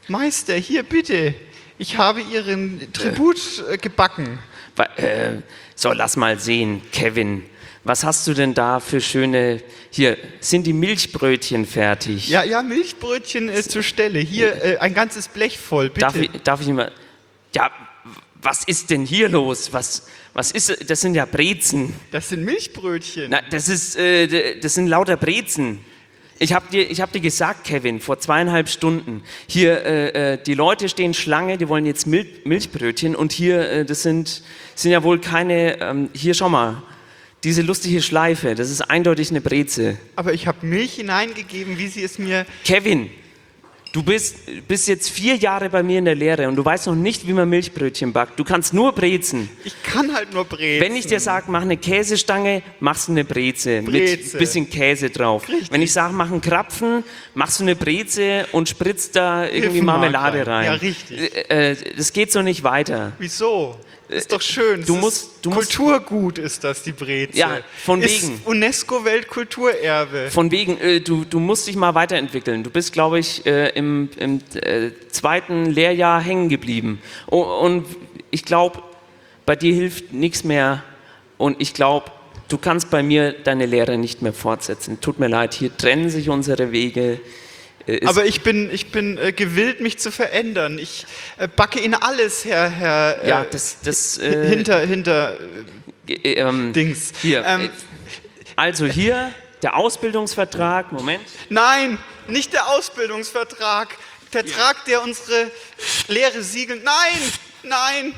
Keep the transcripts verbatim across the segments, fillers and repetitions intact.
Meister, hier bitte. Ich habe Ihren Tribut äh, gebacken. Äh, so, lass mal sehen, Kevin. Was hast du denn da für schöne... Hier, sind die Milchbrötchen fertig? Ja, ja, Milchbrötchen äh, zur Stelle. Hier äh, ein ganzes Blech voll, bitte. Darf ich, darf ich mal... Ja, was ist denn hier los? Was, was ist... Das sind ja Brezen. Das sind Milchbrötchen. Na, das ist... Äh, das sind lauter Brezen. Ich habe dir, ich hab dir gesagt, Kevin, vor zweieinhalb Stunden, hier, äh, äh, die Leute stehen Schlange, die wollen jetzt Mil Milchbrötchen und hier, äh, das sind, sind ja wohl keine, ähm, hier, schau mal, diese lustige Schleife, das ist eindeutig eine Breze. Aber ich habe Milch hineingegeben, wie Sie es mir... Kevin, du bist, bist jetzt vier Jahre bei mir in der Lehre und du weißt noch nicht, wie man Milchbrötchen backt. Du kannst nur Brezen. Ich kann halt nur Brezen. Wenn ich dir sage, mach eine Käsestange, machst du eine Breze, Breze. mit bisschen Käse drauf. Richtig. Wenn ich sage, mach einen Krapfen, machst du eine Breze und spritzt da irgendwie Hilfenmark Marmelade rein. Ja, richtig. Äh, äh, das geht so nicht weiter. Wieso? Ist doch schön. Du Das musst- ist du musst- Kulturgut ist das, die Breze. Ja, von ist wegen. UNESCO-Weltkulturerbe. Von wegen, äh, du, du musst dich mal weiterentwickeln. Du bist, glaube ich, äh, im, im äh, zweiten Lehrjahr hängen geblieben. O und ich glaube, bei dir hilft nichts mehr. Und ich glaube, du kannst bei mir deine Lehre nicht mehr fortsetzen. Tut mir leid, hier trennen sich unsere Wege. Äh, es- Aber ich bin, ich bin äh, gewillt, mich zu verändern. Ich äh, backe Ihnen alles, Herr, Herr äh, ja, das, das äh, hinter, hinter äh, äh, ähm, Dings. Hier, Ähm, äh, also hier der Ausbildungsvertrag. Moment. Nein, nicht der Ausbildungsvertrag. Vertrag, der unsere Lehre siegelt. Nein, nein,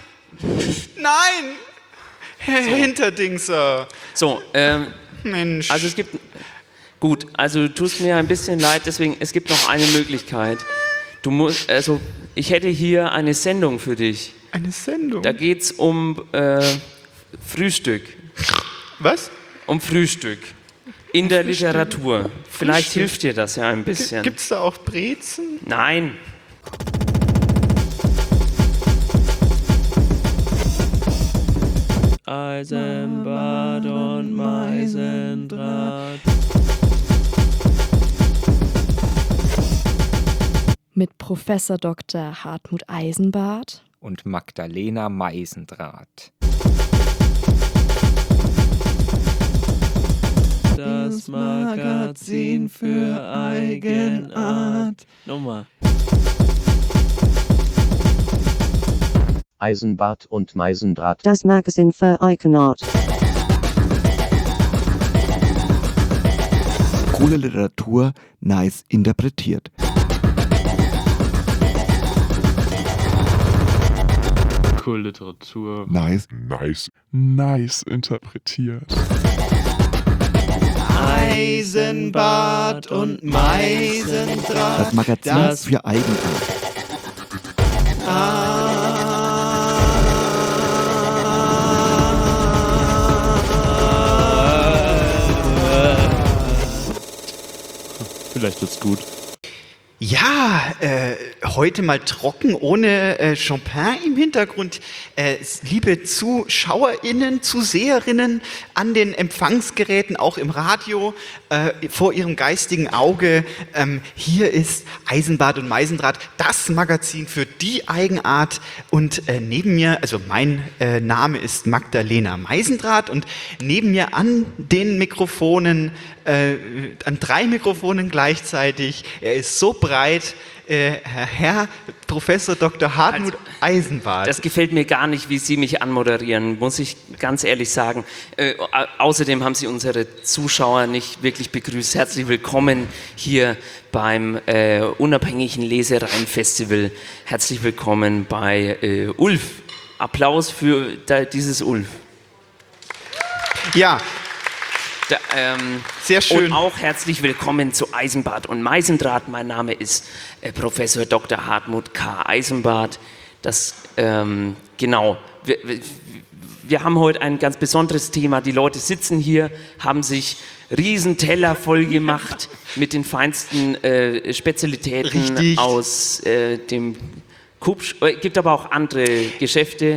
nein. Herr Hinterdingser. So, ähm, Mensch. also es gibt. Gut, also du tust mir ein bisschen leid, deswegen, es gibt noch eine Möglichkeit. Du musst, also ich hätte hier eine Sendung für dich. Eine Sendung. Da geht's um äh, Frühstück. Was? Um Frühstück. In der Frühstück? Literatur. Vielleicht Frühstück? hilft dir das ja ein bisschen. Gibt es da auch Brezen? Nein. Eisenbad und Meisendraht. Mit Professor Doktor Hartmut Eisenbart und Magdalena Meisendraht. Das Magazin für Eigenart. Nochmal. Eisenbart und Meisendraht. Das Magazin für Eigenart. Coole Literatur, nice interpretiert. Coole Literatur. Nice, nice, nice interpretiert. Eisenbart und Meisendraht. Das Magazin Das für Eigenart. Vielleicht wird's gut. Ja, äh, heute mal trocken, ohne äh, Champagne im Hintergrund. Äh, liebe ZuschauerInnen, Zuseherinnen an den Empfangsgeräten, auch im Radio, äh, vor ihrem geistigen Auge, ähm, hier ist Eisenbart und Meisendraht, das Magazin für die Eigenart. Und äh, neben mir, also mein äh, Name ist Magdalena Meisendraht und neben mir an den Mikrofonen, äh, an drei Mikrofonen gleichzeitig, er ist so breit, äh, Herr Professor Doktor Hartmut Also, Eisenbart. Das gefällt mir gar nicht, wie Sie mich anmoderieren, muss ich ganz ehrlich sagen. Äh, au außerdem haben Sie unsere Zuschauer nicht wirklich begrüßt. Herzlich willkommen hier beim äh, unabhängigen Lesereien-Festival. Herzlich willkommen bei äh, Ulf. Applaus für da, dieses Ulf. Ja, Da, ähm, sehr schön. Und auch herzlich willkommen zu Eisenbart und Meisendraht. Mein Name ist äh, Professor Doktor Hartmut K. Eisenbart. Das, ähm, genau, wir, wir, wir haben heute ein ganz besonderes Thema. Die Leute sitzen hier, haben sich riesen Teller voll gemacht mit den feinsten äh, Spezialitäten Richtig. aus äh, dem Kupsch. Es gibt aber auch andere Geschäfte,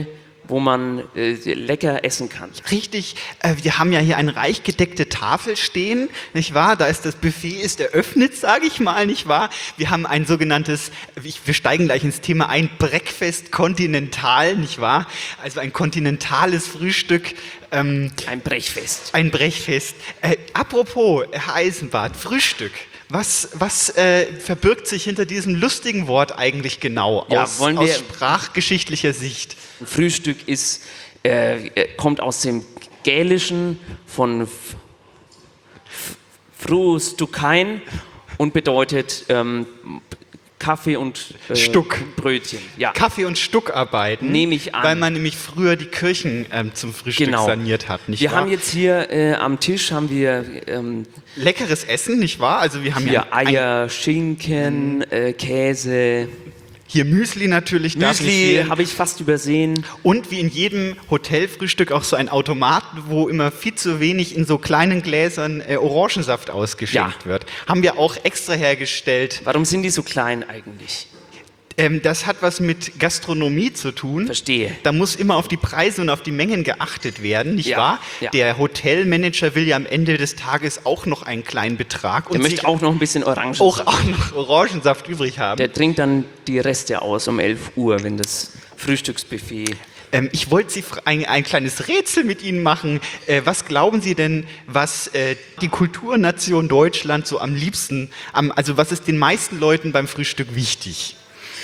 wo man äh, lecker essen kann. Richtig, äh, wir haben ja hier eine reich gedeckte Tafel stehen, nicht wahr? Da ist das Buffet ist eröffnet, sage ich mal, nicht wahr? Wir haben ein sogenanntes, ich, wir steigen gleich ins Thema ein, Breakfast Kontinental, nicht wahr? Also ein kontinentales Frühstück. Ähm, ein Brechfest. Ein Brechfest. Äh, apropos, Herr Eisenbart, Frühstück. Was, was äh, verbirgt sich hinter diesem lustigen Wort eigentlich genau Ja, aus, wollen aus wir- sprachgeschichtlicher Sicht? Frühstück ist, äh, kommt aus dem Gälischen von f- f- Frustukein und bedeutet ähm, Kaffee und äh, Stuck. Brötchen. Ja. Kaffee- und Stuckarbeiten. Nehme ich an. Weil man nämlich früher die Kirchen ähm, zum Frühstück Genau. saniert hat, nicht Wir wahr? haben jetzt hier äh, am Tisch haben wir ähm, Leckeres Essen, nicht wahr? Also wir haben hier ja ein, Eier, Schinken, äh, Käse, hier Müsli natürlich. darf nicht Müsli fehlen. habe ich fast übersehen. Und wie in jedem Hotelfrühstück auch so ein Automat, wo immer viel zu wenig in so kleinen Gläsern äh, Orangensaft ausgeschenkt Ja. wird. Haben wir auch extra hergestellt. Warum sind die so klein eigentlich? Ähm, das hat was mit Gastronomie zu tun. Verstehe. Da muss immer auf die Preise und auf die Mengen geachtet werden, nicht Ja, wahr? ja. Der Hotelmanager will ja am Ende des Tages auch noch einen kleinen Betrag Der und möchte sich auch noch ein bisschen Orangen. auch, auch noch Orangensaft übrig haben. Der trinkt dann die Reste aus um elf Uhr, wenn das Frühstücksbuffet. Ähm, ich wollte Sie fra- ein, ein kleines Rätsel mit Ihnen machen. Äh, was glauben Sie denn, was äh, die Kulturnation Deutschland so am liebsten, am, also was ist den meisten Leuten beim Frühstück wichtig?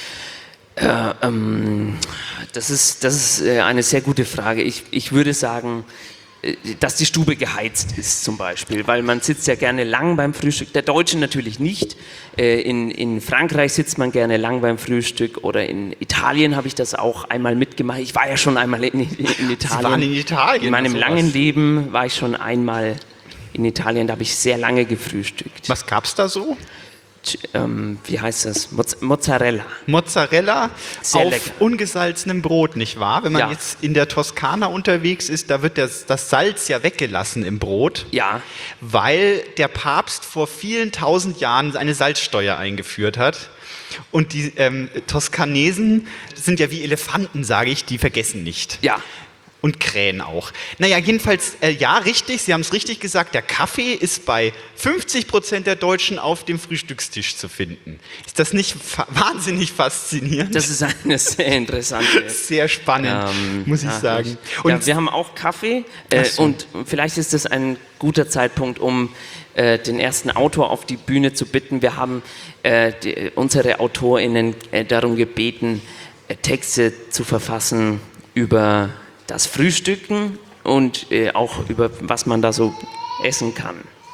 Äh, ähm, das ist, das ist äh, eine sehr gute Frage. Ich, ich würde sagen, äh, dass die Stube geheizt ist zum Beispiel, weil man sitzt ja gerne lang beim Frühstück. Der Deutsche natürlich nicht. Äh, in, in Frankreich sitzt man gerne lang beim Frühstück oder in Italien habe ich das auch einmal mitgemacht. Ich war ja schon einmal in, in Italien. waren in Italien, In meinem sowas. langen Leben war ich schon einmal in Italien, da habe ich sehr lange gefrühstückt. Was gab's da so? Ähm, wie heißt das? Moz Mozzarella. Mozzarella Sehr auf lecker. ungesalzenem Brot, nicht wahr? Wenn man Ja. jetzt in der Toskana unterwegs ist, da wird das, das Salz ja weggelassen im Brot, Ja, weil der Papst vor vielen tausend Jahren eine Salzsteuer eingeführt hat. Und die ähm, Toskanesen sind ja wie Elefanten, sage ich, die vergessen nicht. ja. Und Krähen auch. Naja, jedenfalls, äh, ja, richtig, Sie haben es richtig gesagt, der Kaffee ist bei fünfzig Prozent der Deutschen auf dem Frühstückstisch zu finden. Ist das nicht fa wahnsinnig faszinierend? Das ist eine sehr interessante. sehr spannend, Ähm, muss ich ja, sagen. ich- Und ja, wir haben auch Kaffee äh, Ach so. und vielleicht ist das ein guter Zeitpunkt, um äh, den ersten Autor auf die Bühne zu bitten. Wir haben äh, die, unsere AutorInnen äh, darum gebeten, äh, Texte zu verfassen über das Frühstücken und äh, auch über was man da so essen kann.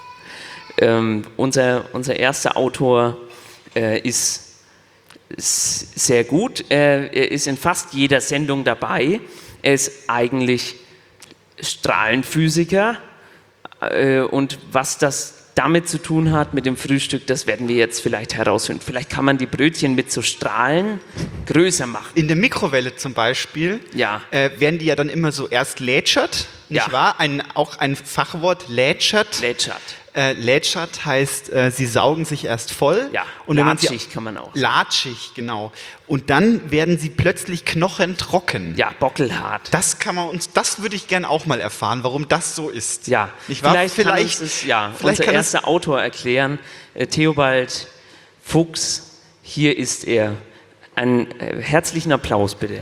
Ähm, unser, unser erster Autor äh, ist s- sehr gut. Er, er ist in fast jeder Sendung dabei. Er ist eigentlich Strahlenphysiker. Äh, und was das damit zu tun hat, mit dem Frühstück, das werden wir jetzt vielleicht herausfinden. Vielleicht kann man die Brötchen mit so Strahlen größer machen. in der Mikrowelle zum Beispiel Ja. äh, werden die ja dann immer so erst lätschert, nicht Ja. wahr? Ein, auch ein Fachwort, lätschert. Lätschert. Äh, lätschert heißt, äh, sie saugen sich erst voll. Ja, und wenn man sie- latschig kann man auch sagen. Latschig, genau. Und dann werden sie plötzlich knochentrocken. Ja, bockelhart. Das kann man uns, das würde ich gerne auch mal erfahren, warum das so ist. Ja, nicht wahr? vielleicht, vielleicht, kann uns das, ja, vielleicht unser kann das, erster Autor erklären, äh, Theobald Fuchs, hier ist er. Einen äh, herzlichen Applaus bitte.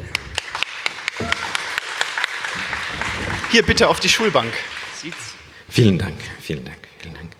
hier bitte auf die Schulbank. Vielen Dank, vielen Dank, vielen Dank.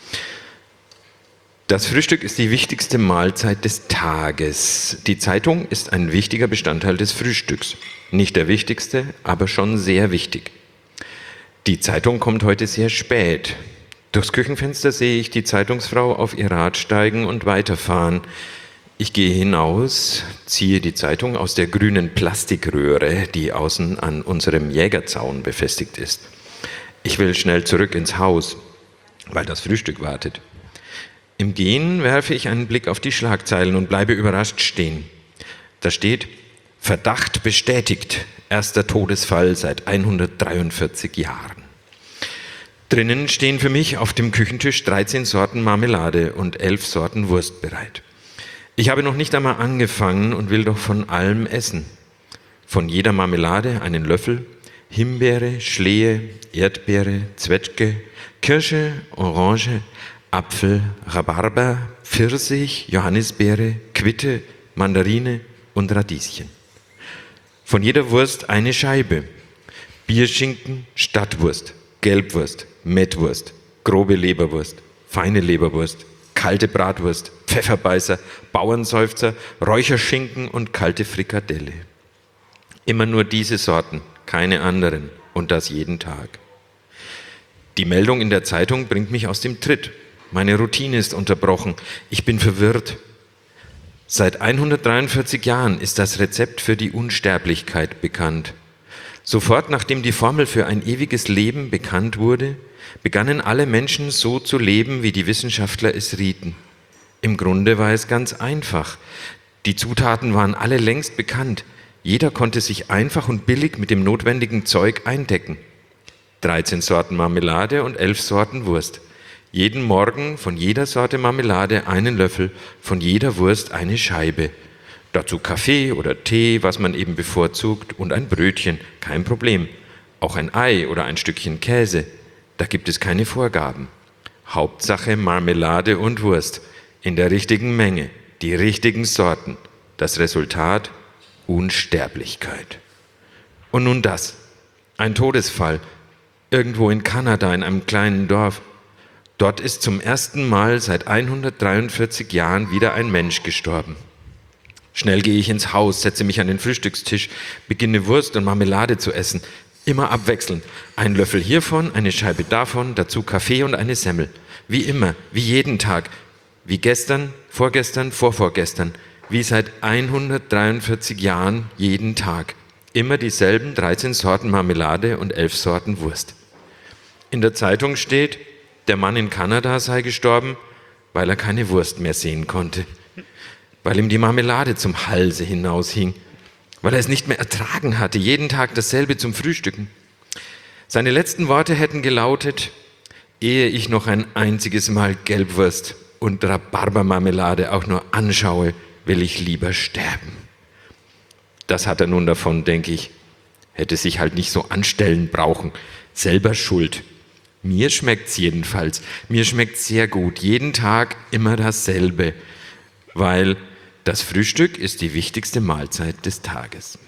Das Frühstück ist die wichtigste Mahlzeit des Tages. Die Zeitung ist ein wichtiger Bestandteil des Frühstücks. Nicht der wichtigste, aber schon sehr wichtig. Die Zeitung kommt heute sehr spät. Durchs Küchenfenster sehe ich die Zeitungsfrau auf ihr Rad steigen und weiterfahren. Ich gehe hinaus, ziehe die Zeitung aus der grünen Plastikröhre, die außen an unserem Jägerzaun befestigt ist. Ich will schnell zurück ins Haus, weil das Frühstück wartet. Im Gehen werfe ich einen Blick auf die Schlagzeilen und bleibe überrascht stehen. Da steht: Verdacht bestätigt, erster Todesfall seit hundertdreiundvierzig Jahren. Drinnen stehen für mich auf dem Küchentisch dreizehn Sorten Marmelade und elf Sorten Wurst bereit. Ich habe noch nicht einmal angefangen und will doch von allem essen. von jeder Marmelade einen Löffel, Himbeere, Schlehe, Erdbeere, Zwetschge, Kirsche, Orange, Apfel, Rhabarber, Pfirsich, Johannisbeere, Quitte, Mandarine und Radieschen. Von jeder Wurst eine Scheibe, Bierschinken, Stadtwurst, Gelbwurst, Mettwurst, grobe Leberwurst, feine Leberwurst, kalte Bratwurst, Pfefferbeißer, Bauernseufzer, Räucherschinken und kalte Frikadelle. Immer nur diese Sorten, keine anderen, und das jeden Tag. Die Meldung in der Zeitung bringt mich aus dem Tritt. Meine Routine ist unterbrochen. Ich bin verwirrt. Seit hundertdreiundvierzig Jahren ist das Rezept für die Unsterblichkeit bekannt. Sofort nachdem die Formel für ein ewiges Leben bekannt wurde, begannen alle Menschen so zu leben, wie die Wissenschaftler es rieten. Im Grunde war es ganz einfach. Die Zutaten waren alle längst bekannt. Jeder konnte sich einfach und billig mit dem notwendigen Zeug eindecken. dreizehn Sorten Marmelade und elf Sorten Wurst. Jeden Morgen von jeder Sorte Marmelade einen Löffel, von jeder Wurst eine Scheibe. Dazu Kaffee oder Tee, was man eben bevorzugt, und ein Brötchen, kein Problem. Auch ein Ei oder ein Stückchen Käse, da gibt es keine Vorgaben. Hauptsache Marmelade und Wurst, in der richtigen Menge, die richtigen Sorten. Das Resultat: Unsterblichkeit. Und nun das, ein Todesfall, irgendwo in Kanada in einem kleinen Dorf. Dort ist zum ersten Mal seit hundertdreiundvierzig Jahren wieder ein Mensch gestorben. Schnell gehe ich ins Haus, setze mich an den Frühstückstisch, beginne Wurst und Marmelade zu essen. Immer abwechselnd. Ein Löffel hiervon, eine Scheibe davon, dazu Kaffee und eine Semmel. Wie immer, wie jeden Tag. Wie gestern, vorgestern, vorvorgestern. Wie seit hundertdreiundvierzig Jahren jeden Tag. Immer dieselben dreizehn Sorten Marmelade und elf Sorten Wurst. In der Zeitung steht, der Mann in Kanada sei gestorben, weil er keine Wurst mehr sehen konnte. Weil ihm die Marmelade zum Halse hinaushing. Weil er es nicht mehr ertragen hatte, jeden Tag dasselbe zum Frühstücken. Seine letzten Worte hätten gelautet: Ehe ich noch ein einziges Mal Gelbwurst und Rhabarbermarmelade auch nur anschaue, will ich lieber sterben. Das hat er nun davon, denke ich. Hätte sich halt nicht so anstellen brauchen. Selber schuld. Mir schmeckt's jedenfalls. Mir schmeckt's sehr gut. Jeden Tag immer dasselbe. Weil das Frühstück ist die wichtigste Mahlzeit des Tages.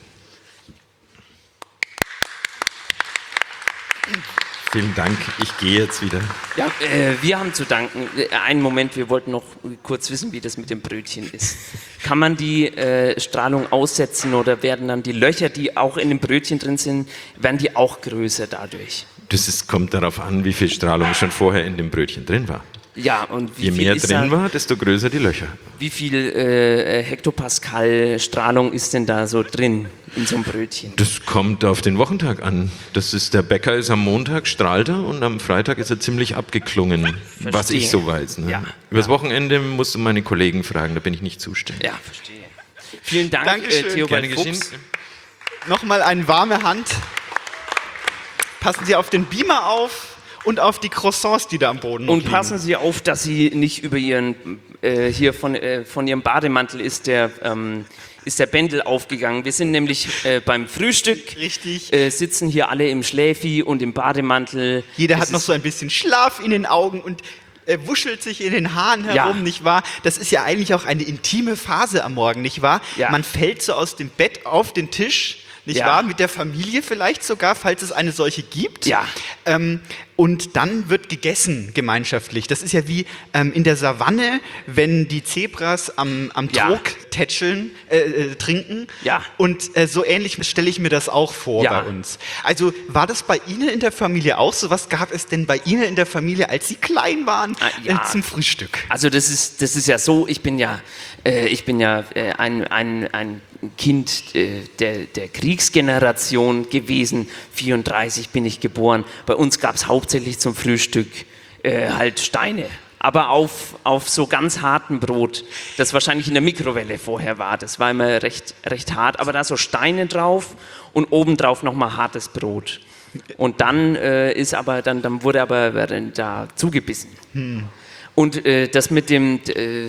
Vielen Dank, ich gehe jetzt wieder. Ja, äh, wir haben zu danken. Äh, einen Moment, wir wollten noch kurz wissen, wie das mit dem Brötchen ist. Kann man die äh, Strahlung aussetzen oder werden dann die Löcher, die auch in dem Brötchen drin sind, werden die auch größer dadurch? Das ist, kommt darauf an, wie viel Strahlung schon vorher in dem Brötchen drin war. Ja, und wie Je viel mehr ist drin da, war, desto größer die Löcher. Wie viel äh, Hektopascal Strahlung ist denn da so drin in so einem Brötchen? Das kommt auf den Wochentag an. Das ist, der Bäcker ist am Montag, strahlt er, und am Freitag ist er ziemlich abgeklungen, Verstehe. was ich so weiß. Ne? Ja. Übers Ja. Wochenende musst du meine Kollegen fragen, da bin ich nicht zuständig. Ja, verstehe. Vielen Dank, Dankeschön. äh, Theobald Gerne Fuchs. geschehen. Nochmal eine warme Hand. Passen Sie auf den Beamer auf und auf die Croissants, die da am Boden Und liegen. passen Sie auf, dass Sie nicht über Ihren, äh, hier von, äh, von Ihrem Bademantel ist der, ähm, ist der Bändel aufgegangen. Wir sind nämlich äh, beim Frühstück. Richtig. Äh, sitzen hier alle im Schläfi und im Bademantel. Jeder Es hat noch ist- so ein bisschen Schlaf in den Augen und äh, wuschelt sich in den Haaren herum, Ja. nicht wahr? Das ist ja eigentlich auch eine intime Phase am Morgen, nicht wahr? Ja. Man fällt so aus dem Bett auf den Tisch, nicht Ja. wahr? Mit der Familie vielleicht sogar, falls es eine solche gibt. Ja. Ähm, und dann wird gegessen gemeinschaftlich. Das ist ja wie ähm, in der Savanne, wenn die Zebras am, am Ja. Trog tätscheln, äh, äh, trinken. Ja. Und äh, so ähnlich stelle ich mir das auch vor Ja. bei uns. Also war das bei Ihnen in der Familie auch so? Was gab es denn bei Ihnen in der Familie, als Sie klein waren, Ah, ja. äh, zum Frühstück? Also das ist, das ist ja so, ich bin ja, äh, ich bin ja äh, ein, ein, ein Kind äh, der, der Kriegsgeneration gewesen. vierunddreißig bin ich geboren. Bei uns gab es hauptsächlich zum Frühstück äh, halt Steine. Aber auf, auf so ganz hartem Brot, das wahrscheinlich in der Mikrowelle vorher war. Das war immer recht, recht hart. Aber da so Steine drauf und obendrauf nochmal hartes Brot. Und dann äh, ist aber, dann, dann wurde aber da zugebissen. Und äh, das mit dem, äh,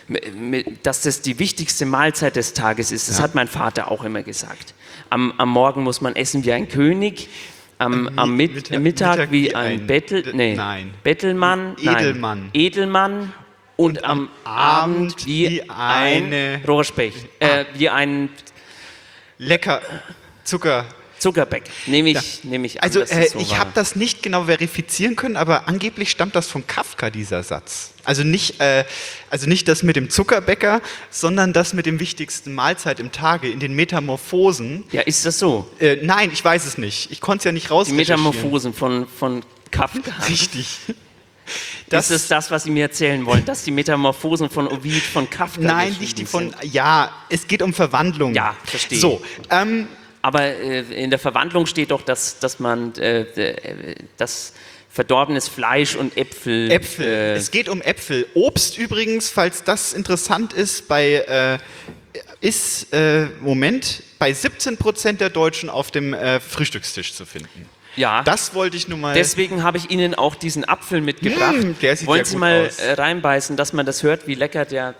dass das die wichtigste Mahlzeit des Tages ist. Das Ja. hat mein Vater auch immer gesagt. Am, am Morgen muss man essen wie ein König, am, Am am Mit Mittag- Mittag, Mittag wie wie ein ein- Bettel, D- nee, nein. Bettelmann, Edelmann. Nein, Edelmann und, am Abend wie, wie ein eine- Rohrspecht, äh, wie ein Lecker, Zucker. Zuckerbäck. Nehme ich, nehme ich an, Also dass äh, es so ich war. habe das nicht genau verifizieren können, aber angeblich stammt das von Kafka, dieser Satz. Also nicht, äh, also nicht das mit dem Zuckerbäcker, sondern das mit dem wichtigsten Mahlzeit im Tage, in den Metamorphosen. Ja, ist das so? Äh, nein, ich weiß es nicht. Ich konnte es ja nicht Die rausrecherchieren. Metamorphosen von, von Kafka. Richtig. Das ist das, was Sie mir erzählen wollen, dass die Metamorphosen von Ovid von Kafka Nein, geschrieben nicht die von, sind. ja, es geht um Verwandlung. Ja, verstehe. So, ähm, Aber äh, in der Verwandlung steht doch, dass, dass man äh, äh, das verdorbenes Fleisch und Äpfel. Äpfel. Äh, Es geht um Äpfel. Obst übrigens, falls das interessant ist, bei äh, ist, äh, Moment, bei siebzehn Prozent der Deutschen auf dem äh, Frühstückstisch zu finden. ja. Das wollte ich nur mal. Deswegen habe ich Ihnen auch diesen Apfel mitgebracht. Mm, der sieht Wollen ja Sie gut mal aus. äh, reinbeißen, dass man das hört, wie lecker der.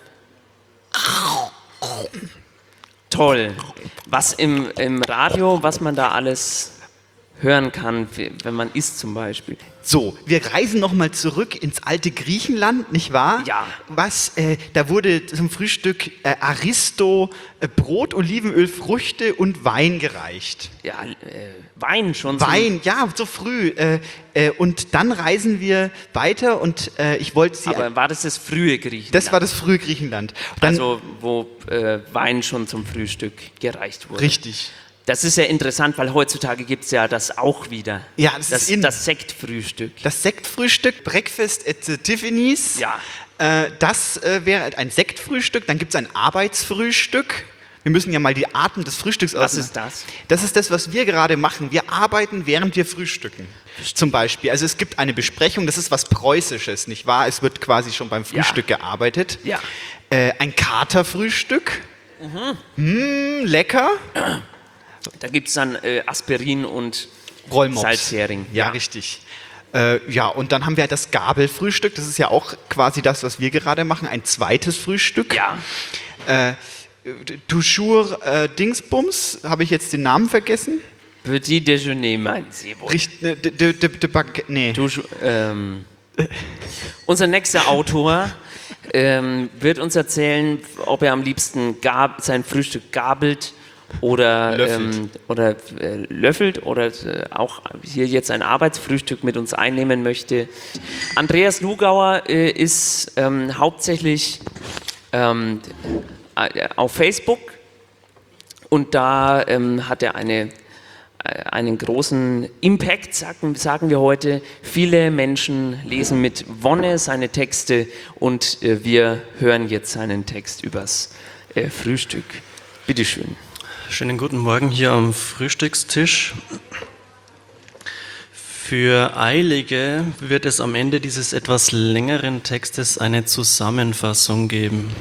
Toll. Was im, im Radio, was man da alles hören kann, wenn man isst zum Beispiel. So, wir reisen nochmal zurück ins alte Griechenland, nicht wahr? Ja. Was, äh, da wurde zum Frühstück äh, Aristo äh, Brot, Olivenöl, Früchte und Wein gereicht. Ja, äh, Wein schon. zum- Wein, ja, so früh. Äh, äh, und dann reisen wir weiter und äh, ich wollte Sie... Aber war das das frühe Griechenland? Das war das frühe Griechenland. Dann, Also, wo äh, Wein schon zum Frühstück gereicht wurde. richtig. Das ist ja interessant, weil heutzutage gibt es ja das auch wieder. Ja, das das ist in. das Sektfrühstück. Das Sektfrühstück, Breakfast at the Tiffany's. Ja. Äh, das äh, wäre ein Sektfrühstück. Dann gibt es ein Arbeitsfrühstück. Wir müssen ja mal die Arten des Frühstücks Was auseinander- ist das? Das ist das, was wir gerade machen. Wir arbeiten, während wir frühstücken. Zum Beispiel. Also es gibt eine Besprechung, das ist was Preußisches, nicht wahr? Es wird quasi schon beim Frühstück gearbeitet. Ja. Äh, ein Katerfrühstück. Mm, lecker. Da gibt es dann äh, Aspirin und Rollmops. Salzhering. Ja, richtig. Äh, ja, und dann haben wir das Gabelfrühstück. Das ist ja auch quasi das, was wir gerade machen. Ein zweites Frühstück. Ja. Äh, Toujours äh, Dingsbums. Habe ich jetzt den Namen vergessen? Petit Déjeuner, meinen Sie wohl? Richt, ne, de, de, de, de Baguette- nee. Du, ähm, unser nächster Autor ähm, wird uns erzählen, ob er am liebsten gab, sein Frühstück gabelt oder Löffelt. ähm, oder äh, löffelt oder äh, auch hier jetzt ein Arbeitsfrühstück mit uns einnehmen möchte. Andreas Lugauer äh, ist ähm, hauptsächlich ähm, äh, auf Facebook und da ähm, hat er eine einen großen Impact, sagen, sagen wir heute. Viele Menschen lesen mit Wonne seine Texte und äh, wir hören jetzt seinen Text übers äh, Frühstück. Bitte schön. Schönen guten Morgen hier am Frühstückstisch. Für Eilige wird es am Ende dieses etwas längeren Textes eine Zusammenfassung geben.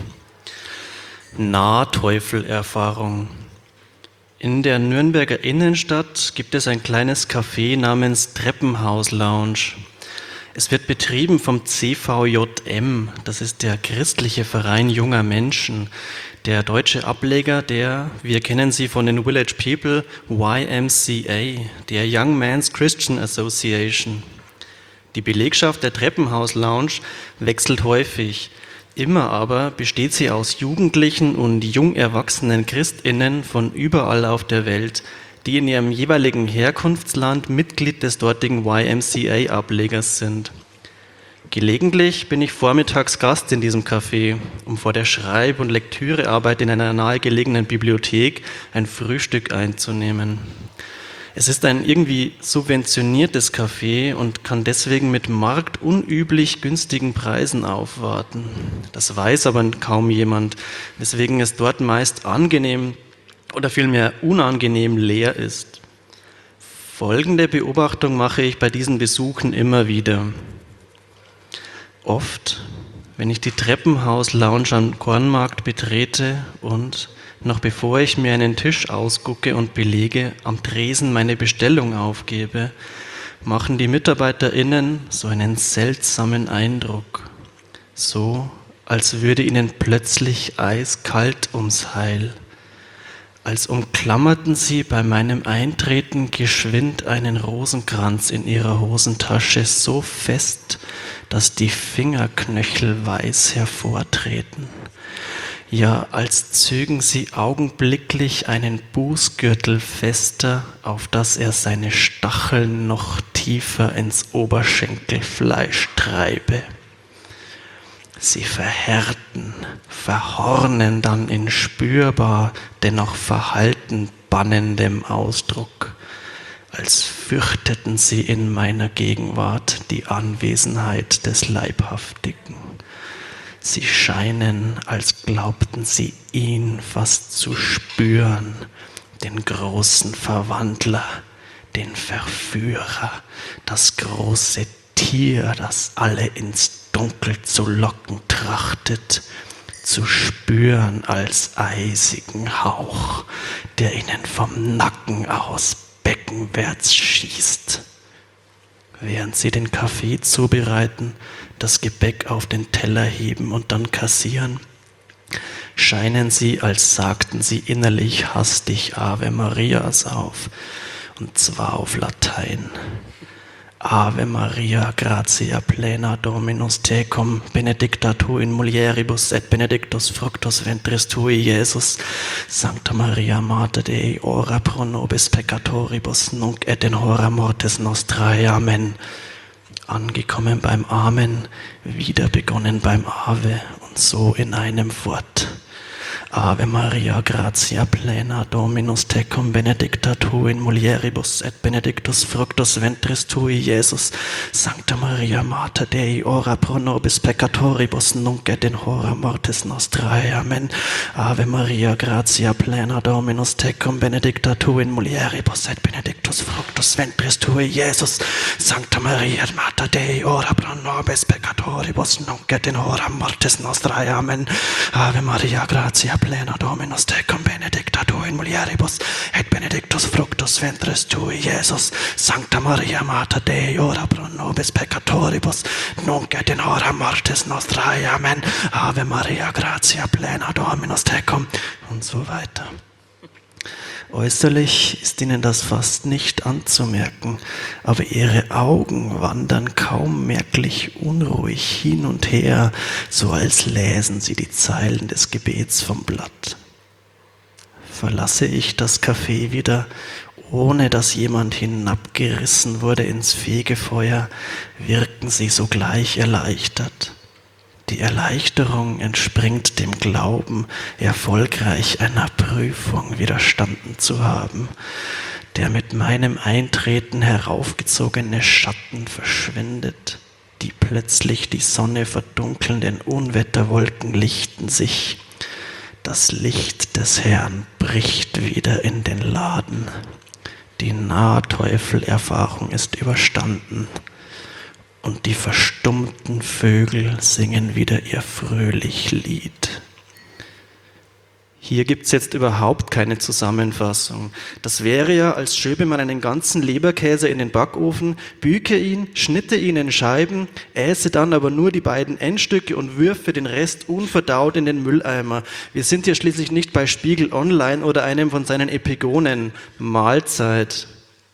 Nahteufelerfahrung. In der Nürnberger Innenstadt gibt es ein kleines Café namens Treppenhaus Lounge. Es wird betrieben vom C V J M, das ist der christliche Verein junger Menschen, der deutsche Ableger der, wir kennen sie von den Village People, Y M C A, der Young Men's Christian Association. Die Belegschaft der Treppenhaus Lounge wechselt häufig. Immer aber besteht sie aus Jugendlichen und jung erwachsenen ChristInnen von überall auf der Welt, die in ihrem jeweiligen Herkunftsland Mitglied des dortigen Y M C A-Ablegers sind. Gelegentlich bin ich vormittags Gast in diesem Café, um vor der Schreib- und Lektürearbeit in einer nahegelegenen Bibliothek ein Frühstück einzunehmen. Es ist ein irgendwie subventioniertes Café und kann deswegen mit marktunüblich günstigen Preisen aufwarten. Das weiß aber kaum jemand, weswegen es dort meist angenehm oder vielmehr unangenehm leer ist. Folgende Beobachtung mache ich bei diesen Besuchen immer wieder. Oft, wenn ich die Treppenhaus-Lounge am Kornmarkt betrete und, noch bevor ich mir einen Tisch ausgucke und belege, am Tresen meine Bestellung aufgebe, machen die MitarbeiterInnen so einen seltsamen Eindruck. So, als würde ihnen plötzlich eiskalt ums Heil. Als umklammerten sie bei meinem Eintreten geschwind einen Rosenkranz in ihrer Hosentasche so fest, dass die Fingerknöchel weiß hervortreten. Ja, als zögen sie augenblicklich einen Bußgürtel fester, auf dass er seine Stacheln noch tiefer ins Oberschenkelfleisch treibe. Sie verhärten, verhornen dann in spürbar, dennoch verhalten bannendem Ausdruck, als fürchteten sie in meiner Gegenwart die Anwesenheit des Leibhaftigen. Sie scheinen, als glaubten sie ihn fast zu spüren, den großen Verwandler, den Verführer, das große Tier, das alle ins Dunkel zu locken trachtet, zu spüren als eisigen Hauch, der ihnen vom Nacken aus beckenwärts schießt. Während sie den Kaffee zubereiten, das Gebäck auf den Teller heben und dann kassieren, scheinen sie, als sagten sie innerlich hastig Ave Marias auf, und zwar auf Latein. Ave Maria, gratia plena Dominus tecum, benedicta tu in mulieribus et benedictus fructus ventris tui, Jesus. Sancta Maria, Mater Dei, ora pro nobis peccatoribus, nunc et in hora mortis nostrae. Amen. Angekommen beim Amen, wieder begonnen beim Ave und so in einem fort. Ave Maria, gratia plena Dominus tecum, benedicta tu in mulieribus et benedictus fructus ventris tui, Jesus. Sancta Maria, Mater Dei, ora pro nobis peccatoribus, nunc et in hora mortis nostrae. Amen. Ave Maria, gratia plena Dominus tecum, benedicta tu in mulieribus et benedictus fructus ventris tui, Jesus. Sancta Maria, Mater Dei, ora pro nobis peccatoribus, nunc et in hora mortis nostrae. Amen. Ave Maria, gratia plena Dominus tecum, benedicta tu in mulieribus et benedictus fructus ventris tui, Jesus. Sancta Maria, Mater Dei, ora pro nobis peccatoribus, nunc et in hora mortis nostrae. Amen. Ave Maria, gratia plena Dominus tecum und so weiter. Äußerlich ist ihnen das fast nicht anzumerken, aber ihre Augen wandern kaum merklich unruhig hin und her, so als läsen sie die Zeilen des Gebets vom Blatt. Verlasse ich das Café wieder, ohne dass jemand hinabgerissen wurde ins Fegefeuer, wirken sie sogleich erleichtert. Die Erleichterung entspringt dem Glauben, erfolgreich einer Prüfung widerstanden zu haben. Der mit meinem Eintreten heraufgezogene Schatten verschwindet. Die plötzlich die Sonne verdunkelnden Unwetterwolken lichten sich. Das Licht des Herrn bricht wieder in den Laden. Die Nahteufelerfahrung ist überstanden. Und die verstummten Vögel singen wieder ihr fröhlich Lied. Hier gibt es jetzt überhaupt keine Zusammenfassung. Das wäre ja, als schöbe man einen ganzen Leberkäse in den Backofen, büke ihn, schnitte ihn in Scheiben, äße dann aber nur die beiden Endstücke und würfe den Rest unverdaut in den Mülleimer. Wir sind hier schließlich nicht bei Spiegel Online oder einem von seinen Epigonen. Mahlzeit.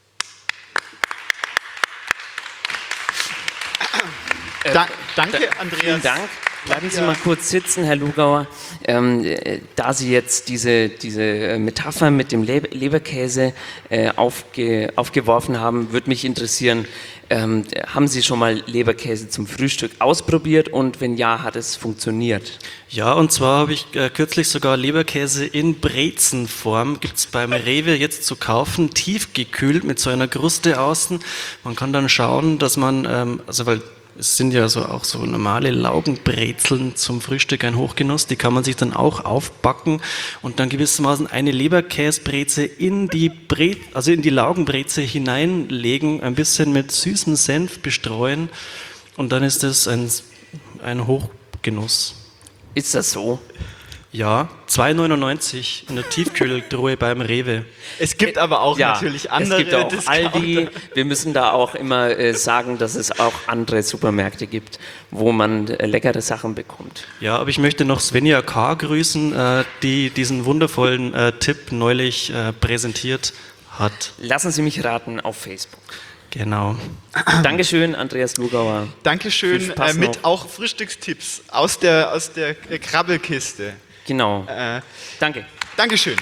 Da, danke, Andreas. Vielen Dank. Bleiben Sie mal kurz sitzen, Herr Lugauer. Ähm, äh, da Sie jetzt diese, diese Metapher mit dem Le- Leberkäse äh, aufge, aufgeworfen haben, würde mich interessieren, ähm, haben Sie schon mal Leberkäse zum Frühstück ausprobiert und wenn ja, hat es funktioniert? Ja, und zwar habe ich äh, kürzlich sogar Leberkäse in Brezenform, gibt es beim Rewe jetzt zu kaufen, tiefgekühlt mit so einer Kruste außen. Man kann dann schauen, dass man, ähm, also weil es sind ja so auch so normale Laugenbrezeln zum Frühstück ein Hochgenuss, die kann man sich dann auch aufbacken und dann gewissermaßen eine Leberkäsbreze in die Bre- also in die Laugenbreze hineinlegen, ein bisschen mit süßem Senf bestreuen und dann ist das ein, ein Hochgenuss. Ist das so? Ja, zwei neunundneunzig in der Tiefkühltruhe beim Rewe. Es gibt aber auch Ja, natürlich andere es gibt auch Discounter. Aldi. Wir müssen da auch immer äh, sagen, dass es auch andere Supermärkte gibt, wo man äh, leckere Sachen bekommt. Ja, aber ich möchte noch Svenja K. grüßen, äh, die diesen wundervollen äh, Tipp neulich äh, präsentiert hat. Lassen Sie mich raten, auf Facebook. Genau. Dankeschön, Andreas Lugauer. Dankeschön, Viel äh, Spaß mit noch. auch Frühstückstipps aus der, aus der äh, Krabbelkiste. Genau. Äh, Danke. Dankeschön.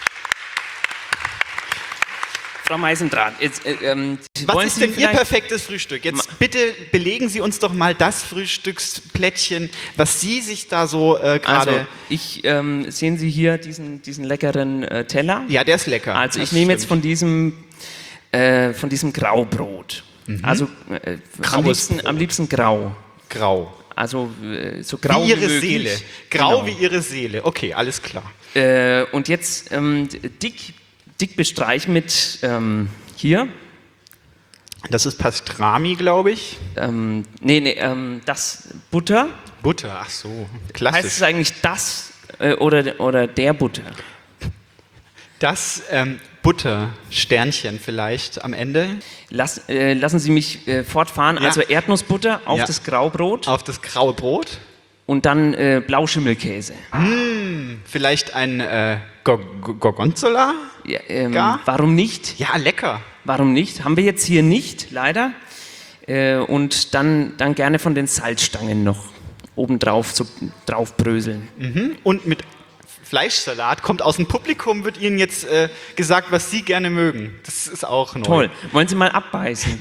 Frau Meisendrath, jetzt, äh, ähm, Was wollen ist Sie denn Ihr vielleicht- perfektes Frühstück? Jetzt bitte belegen Sie uns doch mal das Frühstücksplättchen, was Sie sich da so äh, gerade... Also, ich, ähm, sehen Sie hier diesen, diesen leckeren äh, Teller? Ja, der ist lecker. Also ich Das nehme jetzt stimmt. von diesem, äh, von diesem Graubrot. Also äh, am, Graues liebsten, am liebsten grau. Grau. Also äh, so grau Wie Ihre möglich. Seele. Grau Genau. wie Ihre Seele. Okay, alles klar. Äh, und jetzt ähm, dick, dick bestreichen mit ähm, hier. Das ist Pastrami, glaube ich. Ähm, nee, nee, ähm, das Butter. Butter, ach so. Heißt Klassisch. es eigentlich das äh, oder, oder der Butter? Das ähm, Buttersternchen vielleicht am Ende Lass, äh, lassen Sie mich äh, fortfahren. Ja. Also Erdnussbutter auf Ja. das Graubrot auf das graue Brot. und dann äh, Blauschimmelkäse. Vielleicht ein äh, Gor- Gor- Gorgonzola? Ja, ähm, Gar? warum nicht? Ja, lecker. Warum nicht? Haben wir jetzt hier nicht, leider. Äh, und dann, dann gerne von den Salzstangen noch obendrauf so drauf bröseln. Mhm. Und mit Fleischsalat kommt aus dem Publikum, wird Ihnen jetzt äh, gesagt, was Sie gerne mögen. Das ist auch neu. Toll. Wollen Sie mal abbeißen?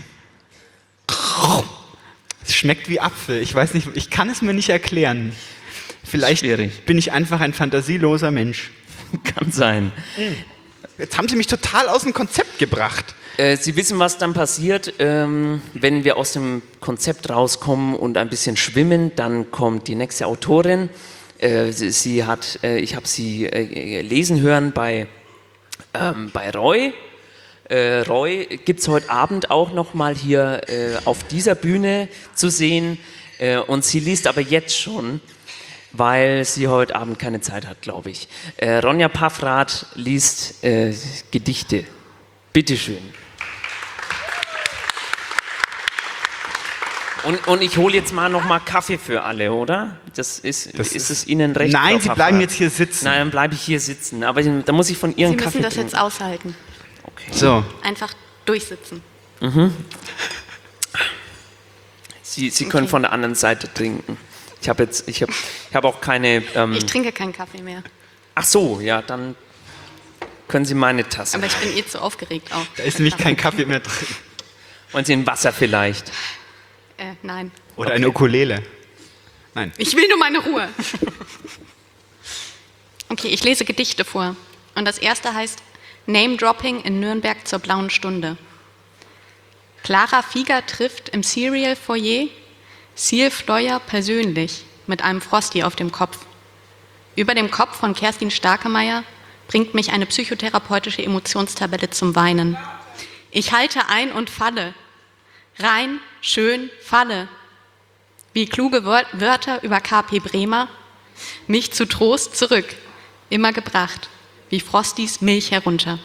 Es schmeckt wie Apfel. Ich weiß nicht, ich kann es mir nicht erklären. Vielleicht Schwierig. bin ich einfach ein fantasieloser Mensch. Kann sein. Jetzt haben Sie mich total aus dem Konzept gebracht. Äh, Sie wissen, was dann passiert, ähm, wenn wir aus dem Konzept rauskommen und ein bisschen schwimmen. Dann kommt die nächste Autorin. Äh, sie, sie hat, äh, ich habe sie äh, lesen hören bei, ähm, bei Roy. Äh, Roy gibt es heute Abend auch noch mal hier äh, auf dieser Bühne zu sehen. Äh, und sie liest aber jetzt schon, weil sie heute Abend keine Zeit hat, glaube ich. Äh, Ronja Paffrath liest äh, Gedichte. Bitteschön. Und, und ich hole jetzt mal noch mal Kaffee für alle, oder? Das ist, Das ist ist- es Ihnen recht? Nein, Frau Sie Paffrath? bleiben jetzt hier sitzen. Nein, dann bleibe ich hier sitzen. Aber da muss ich von Ihren Sie Kaffee müssen das trinken. jetzt aushalten. Okay. So, Einfach durchsitzen. Sie, Sie können Okay. von der anderen Seite trinken. Ich habe jetzt, ich habe, ich habe auch keine. Ähm, Ich trinke keinen Kaffee mehr. ach so, ja, dann können Sie meine Tasse. Aber ich bin eh zu aufgeregt auch. da ist nämlich kein Kaffee mehr drin. Wollen Sie ein Wasser vielleicht? Äh, nein. Oder eine Ukulele. Nein. Ich will nur meine Ruhe. Okay, ich lese Gedichte vor. Und das erste heißt Name-Dropping in Nürnberg zur blauen Stunde. Clara Fieger trifft im Serial Foyer Seal Fleuer persönlich mit einem Frosty auf dem Kopf. Über dem Kopf von Kerstin Starkemeyer bringt mich eine psychotherapeutische Emotionstabelle zum Weinen. Ich halte ein und falle. Rein, schön, falle. Wie kluge Wör- Wörter über K P Bremer, mich zu Trost zurück, immer gebracht, wie Frostys Milch herunter.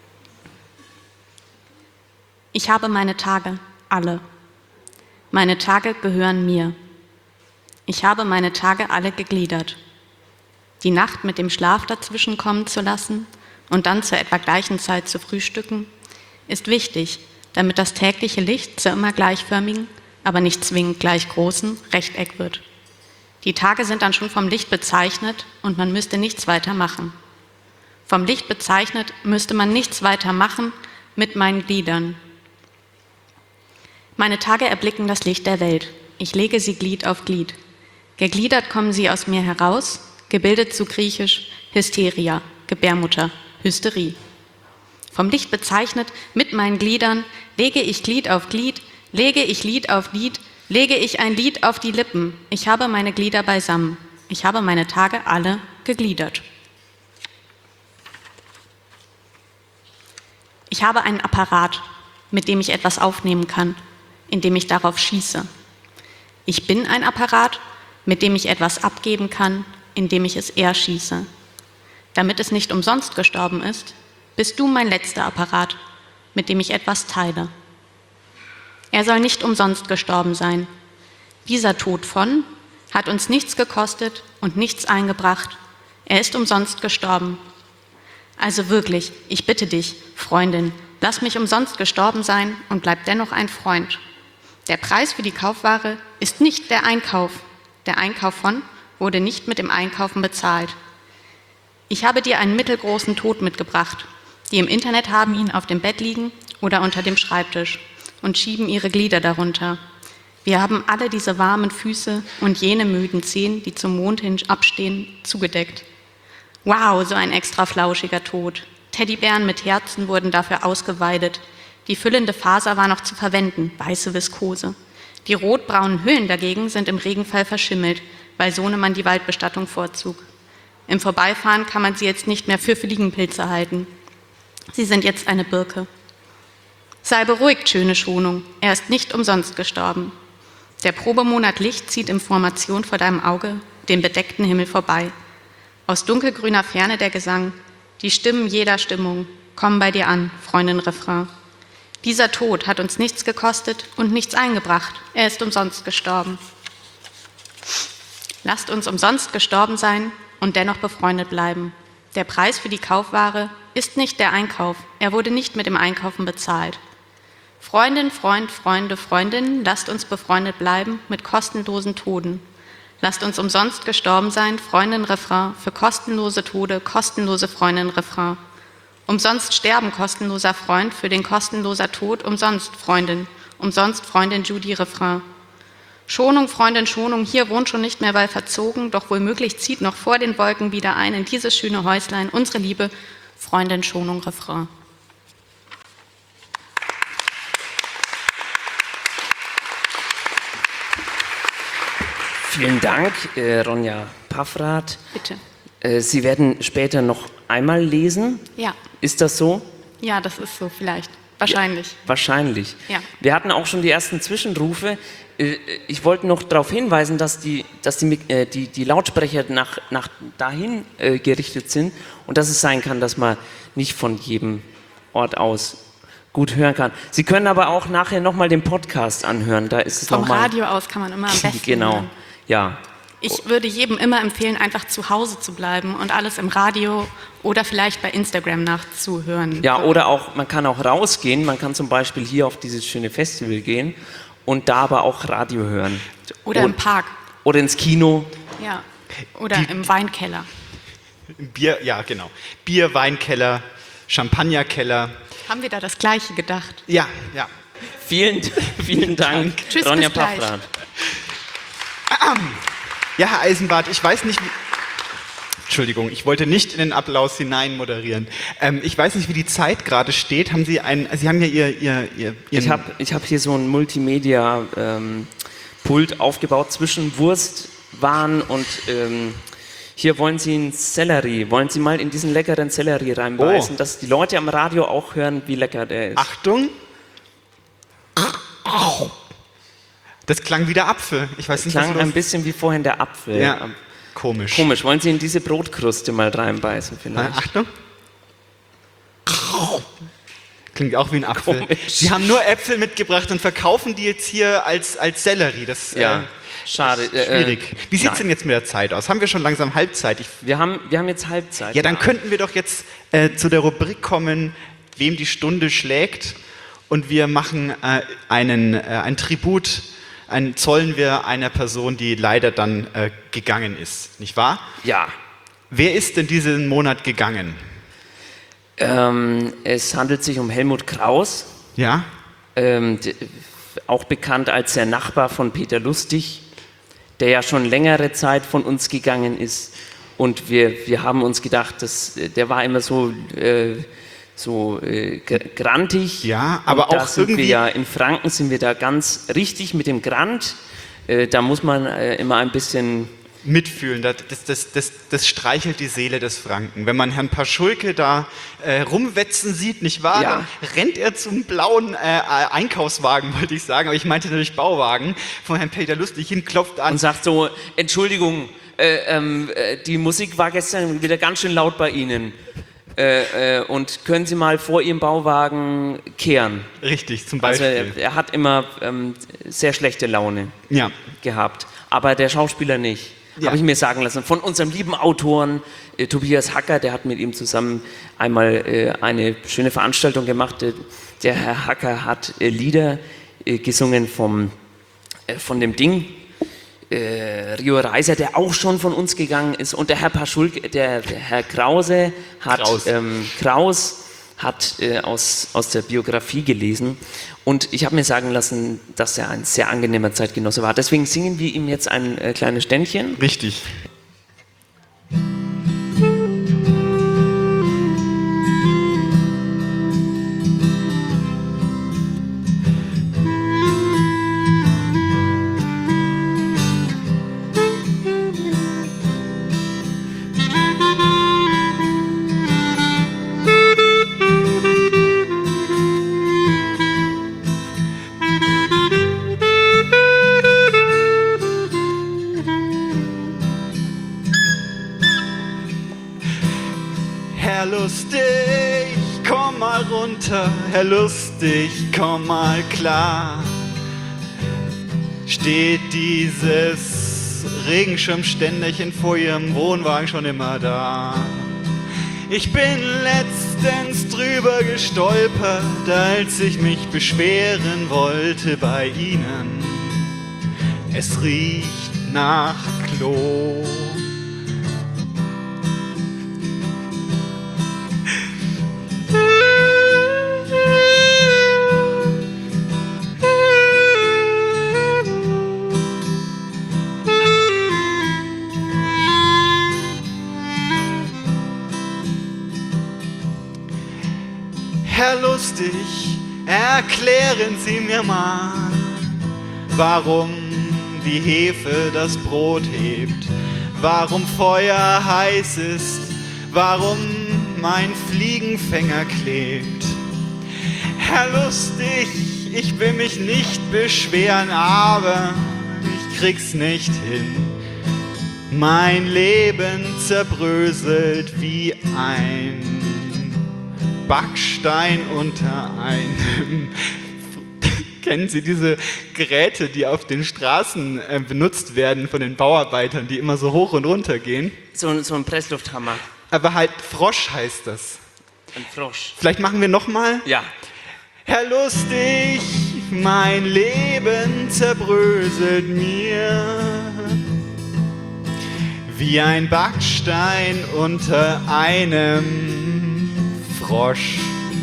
Ich habe meine Tage, alle. Meine Tage gehören mir. Ich habe meine Tage alle gegliedert. Die Nacht mit dem Schlaf dazwischen kommen zu lassen und dann zur etwa gleichen Zeit zu frühstücken, ist wichtig, damit das tägliche Licht zur immer gleichförmigen, aber nicht zwingend gleich großen Rechteck wird. Die Tage sind dann schon vom Licht bezeichnet und man müsste nichts weiter machen. Vom Licht bezeichnet müsste man nichts weiter machen mit meinen Gliedern. Meine Tage erblicken das Licht der Welt. Ich lege sie Glied auf Glied. Gegliedert kommen sie aus mir heraus, gebildet zu griechisch Hysteria, Gebärmutter, Hysterie. Vom Licht bezeichnet mit meinen Gliedern lege ich Glied auf Glied, lege ich Lied auf Lied, lege ich ein Lied auf die Lippen. Ich habe meine Glieder beisammen. Ich habe meine Tage alle gegliedert. Ich habe einen Apparat, mit dem ich etwas aufnehmen kann, indem ich darauf schieße. Ich bin ein Apparat, mit dem ich etwas abgeben kann, indem ich es erschieße. Damit es nicht umsonst gestorben ist, bist du mein letzter Apparat, mit dem ich etwas teile. Er soll nicht umsonst gestorben sein. Dieser Tod von hat uns nichts gekostet und nichts eingebracht. Er ist umsonst gestorben. Also wirklich, ich bitte dich, Freundin, lass mich umsonst gestorben sein und bleib dennoch ein Freund. Der Preis für die Kaufware ist nicht der Einkauf. Der Einkauf von wurde nicht mit dem Einkaufen bezahlt. Ich habe dir einen mittelgroßen Tod mitgebracht. Die im Internet haben ihn auf dem Bett liegen oder unter dem Schreibtisch und schieben ihre Glieder darunter. Wir haben alle diese warmen Füße und jene müden Zehen, die zum Mond hin abstehen, zugedeckt. Wow, so ein extra flauschiger Tod. Teddybären mit Herzen wurden dafür ausgeweidet. Die füllende Faser war noch zu verwenden, weiße Viskose. Die rotbraunen Hüllen dagegen sind im Regenfall verschimmelt, weil Sohnemann die Waldbestattung vorzog. Im Vorbeifahren kann man sie jetzt nicht mehr für Fliegenpilze halten. Sie sind jetzt eine Birke. Sei beruhigt, schöne Schonung, er ist nicht umsonst gestorben. Der Probemonat Licht zieht in Formation vor deinem Auge den bedeckten Himmel vorbei. Aus dunkelgrüner Ferne der Gesang, die Stimmen jeder Stimmung kommen bei dir an, Freundin Refrain. Dieser Tod hat uns nichts gekostet und nichts eingebracht, er ist umsonst gestorben. Lasst uns umsonst gestorben sein und dennoch befreundet bleiben. Der Preis für die Kaufware ist nicht der Einkauf, er wurde nicht mit dem Einkaufen bezahlt. Freundin, Freund, Freunde, Freundinnen, lasst uns befreundet bleiben mit kostenlosen Toden. Lasst uns umsonst gestorben sein, Freundin, Refrain, für kostenlose Tode, kostenlose Freundin, Refrain. Umsonst sterben, kostenloser Freund, für den kostenloser Tod, umsonst Freundin, umsonst Freundin, Judy, Refrain. Schonung, Freundin, Schonung, hier wohnt schon nicht mehr, weil verzogen, doch womöglich zieht noch vor den Wolken wieder ein in dieses schöne Häuslein unsere Liebe, Freundin, Schonung, Refrain. Vielen Dank, äh, Ronja Paffrath. Bitte. Äh, Sie werden später noch einmal lesen. Ja. Ist das so? Ja, das ist so vielleicht. Wahrscheinlich. Ja, wahrscheinlich. Ja. Wir hatten auch schon die ersten Zwischenrufe. Äh, ich wollte noch darauf hinweisen, dass die, dass die, äh, die, die Lautsprecher nach, nach dahin äh, gerichtet sind und dass es sein kann, dass man nicht von jedem Ort aus gut hören kann. Sie können aber auch nachher nochmal den Podcast anhören. Da ist es Vom noch mal Radio aus kann man immer am besten Genau, hören. ja. Ich würde jedem immer empfehlen, einfach zu Hause zu bleiben und alles im Radio oder vielleicht bei Instagram nachzuhören. Ja, oder auch, man kann auch rausgehen, man kann zum Beispiel hier auf dieses schöne Festival gehen und da aber auch Radio hören. Oder und, im Park. Oder ins Kino. Ja, oder Die, im Weinkeller. Bier, ja genau. Bier, Weinkeller, Champagnerkeller. Haben wir da das Gleiche gedacht? Ja, ja. Vielen, vielen Dank, Tschüss, Ronja bis gleich. Paffrath. Ja, Herr Eisenbart, ich weiß nicht, wie... Entschuldigung, ich wollte nicht in den Applaus hinein moderieren. Ähm, ich weiß nicht, wie die Zeit gerade steht. Haben Sie ein... Sie haben ja Ihr... ihr, ihr Ich habe ich hab hier so ein Multimedia-Pult ähm, aufgebaut zwischen Wurstwaren und... Ähm, hier wollen Sie einen Sellerie. Wollen Sie mal in diesen leckeren Sellerie reinbeißen, oh. dass die Leute am Radio auch hören, wie lecker der ist. Achtung! Das klang wie der Apfel. Ich weiß das nicht, klang was los ein bisschen wie vorhin der Apfel. Ja, komisch. Komisch. Wollen Sie in diese Brotkruste mal reinbeißen vielleicht? Achtung! Klingt auch wie ein Apfel. Komisch. Sie haben nur Äpfel mitgebracht und verkaufen die jetzt hier als, als Sellerie. Das Ja. äh, Schade. ist schwierig. Äh, Wie sieht es nein. denn jetzt mit der Zeit aus? Haben wir schon langsam Halbzeit? Ich, Wir haben, wir haben jetzt Halbzeit. ja, dann könnten wir doch jetzt äh, zu der Rubrik kommen, wem die Stunde schlägt. Und wir machen äh, einen, äh, ein Tribut, ein, zollen wir einer Person, die leider dann äh, gegangen ist. Nicht wahr? Ja. Wer ist denn diesen Monat gegangen? Ähm, es handelt sich um Helmut Kraus. Ja? Ähm, d- auch bekannt als der Nachbar von Peter Lustig, der ja schon längere Zeit von uns gegangen ist. Und wir, wir haben uns gedacht, dass, der war immer so, äh, so äh, g- grantig. Ja, aber und da auch sind irgendwie- wir ja in Franken sind wir da ganz richtig mit dem Grant. Äh, da muss man äh, immer ein bisschen... Mitfühlen, das, das, das, das, das streichelt die Seele des Franken. Wenn man Herrn Paschulke da äh, rumwetzen sieht, nicht wahr? Ja. Dann rennt er zum blauen äh, Einkaufswagen, wollte ich sagen, aber ich meinte natürlich Bauwagen, von Herrn Peter Lustig hin, klopft an. Und sagt so, Entschuldigung, äh, ähm, äh, die Musik war gestern wieder ganz schön laut bei Ihnen. Äh, äh, und können Sie mal vor Ihrem Bauwagen kehren? Richtig, zum Also Beispiel. er, er hat immer ähm, sehr schlechte Laune Ja. gehabt, aber der Schauspieler nicht. Ja. Habe ich mir sagen lassen. Von unserem lieben Autoren äh, Tobias Hacker, der hat mit ihm zusammen einmal äh, eine schöne Veranstaltung gemacht. Äh, der Herr Hacker hat äh, Lieder äh, gesungen vom, äh, von dem Ding, äh, Rio Reiser, der auch schon von uns gegangen ist. Und der Herr Paschulke, der, der Herr Krause hat Kraus. Ähm, Kraus hat äh, aus, aus der Biografie gelesen. Und ich habe mir sagen lassen, dass er ein sehr angenehmer Zeitgenosse war. Deswegen singen wir ihm jetzt ein äh, kleines Ständchen. Richtig. Herr Lustig, komm mal runter, Herr Lustig, komm mal klar. Steht dieses Regenschirmständerchen vor Ihrem Wohnwagen schon immer da? Ich bin letztens drüber gestolpert, als ich mich beschweren wollte bei Ihnen. Es riecht nach Klo. Herr Lustig, erklären Sie mir mal, warum die Hefe das Brot hebt, warum Feuer heiß ist, warum mein Fliegenfänger klebt. Herr Lustig, ich will mich nicht beschweren, aber ich krieg's nicht hin. Mein Leben zerbröselt wie ein Backstein unter einem. Kennen Sie diese Geräte, die auf den Straßen äh, benutzt werden von den Bauarbeitern, die immer so hoch und runter gehen? So, so ein Presslufthammer. Aber halt Frosch heißt das. Ein Frosch. Vielleicht machen wir nochmal? Ja. Herr Lustig, mein Leben zerbröselt mir wie ein Backstein unter einem Frosch.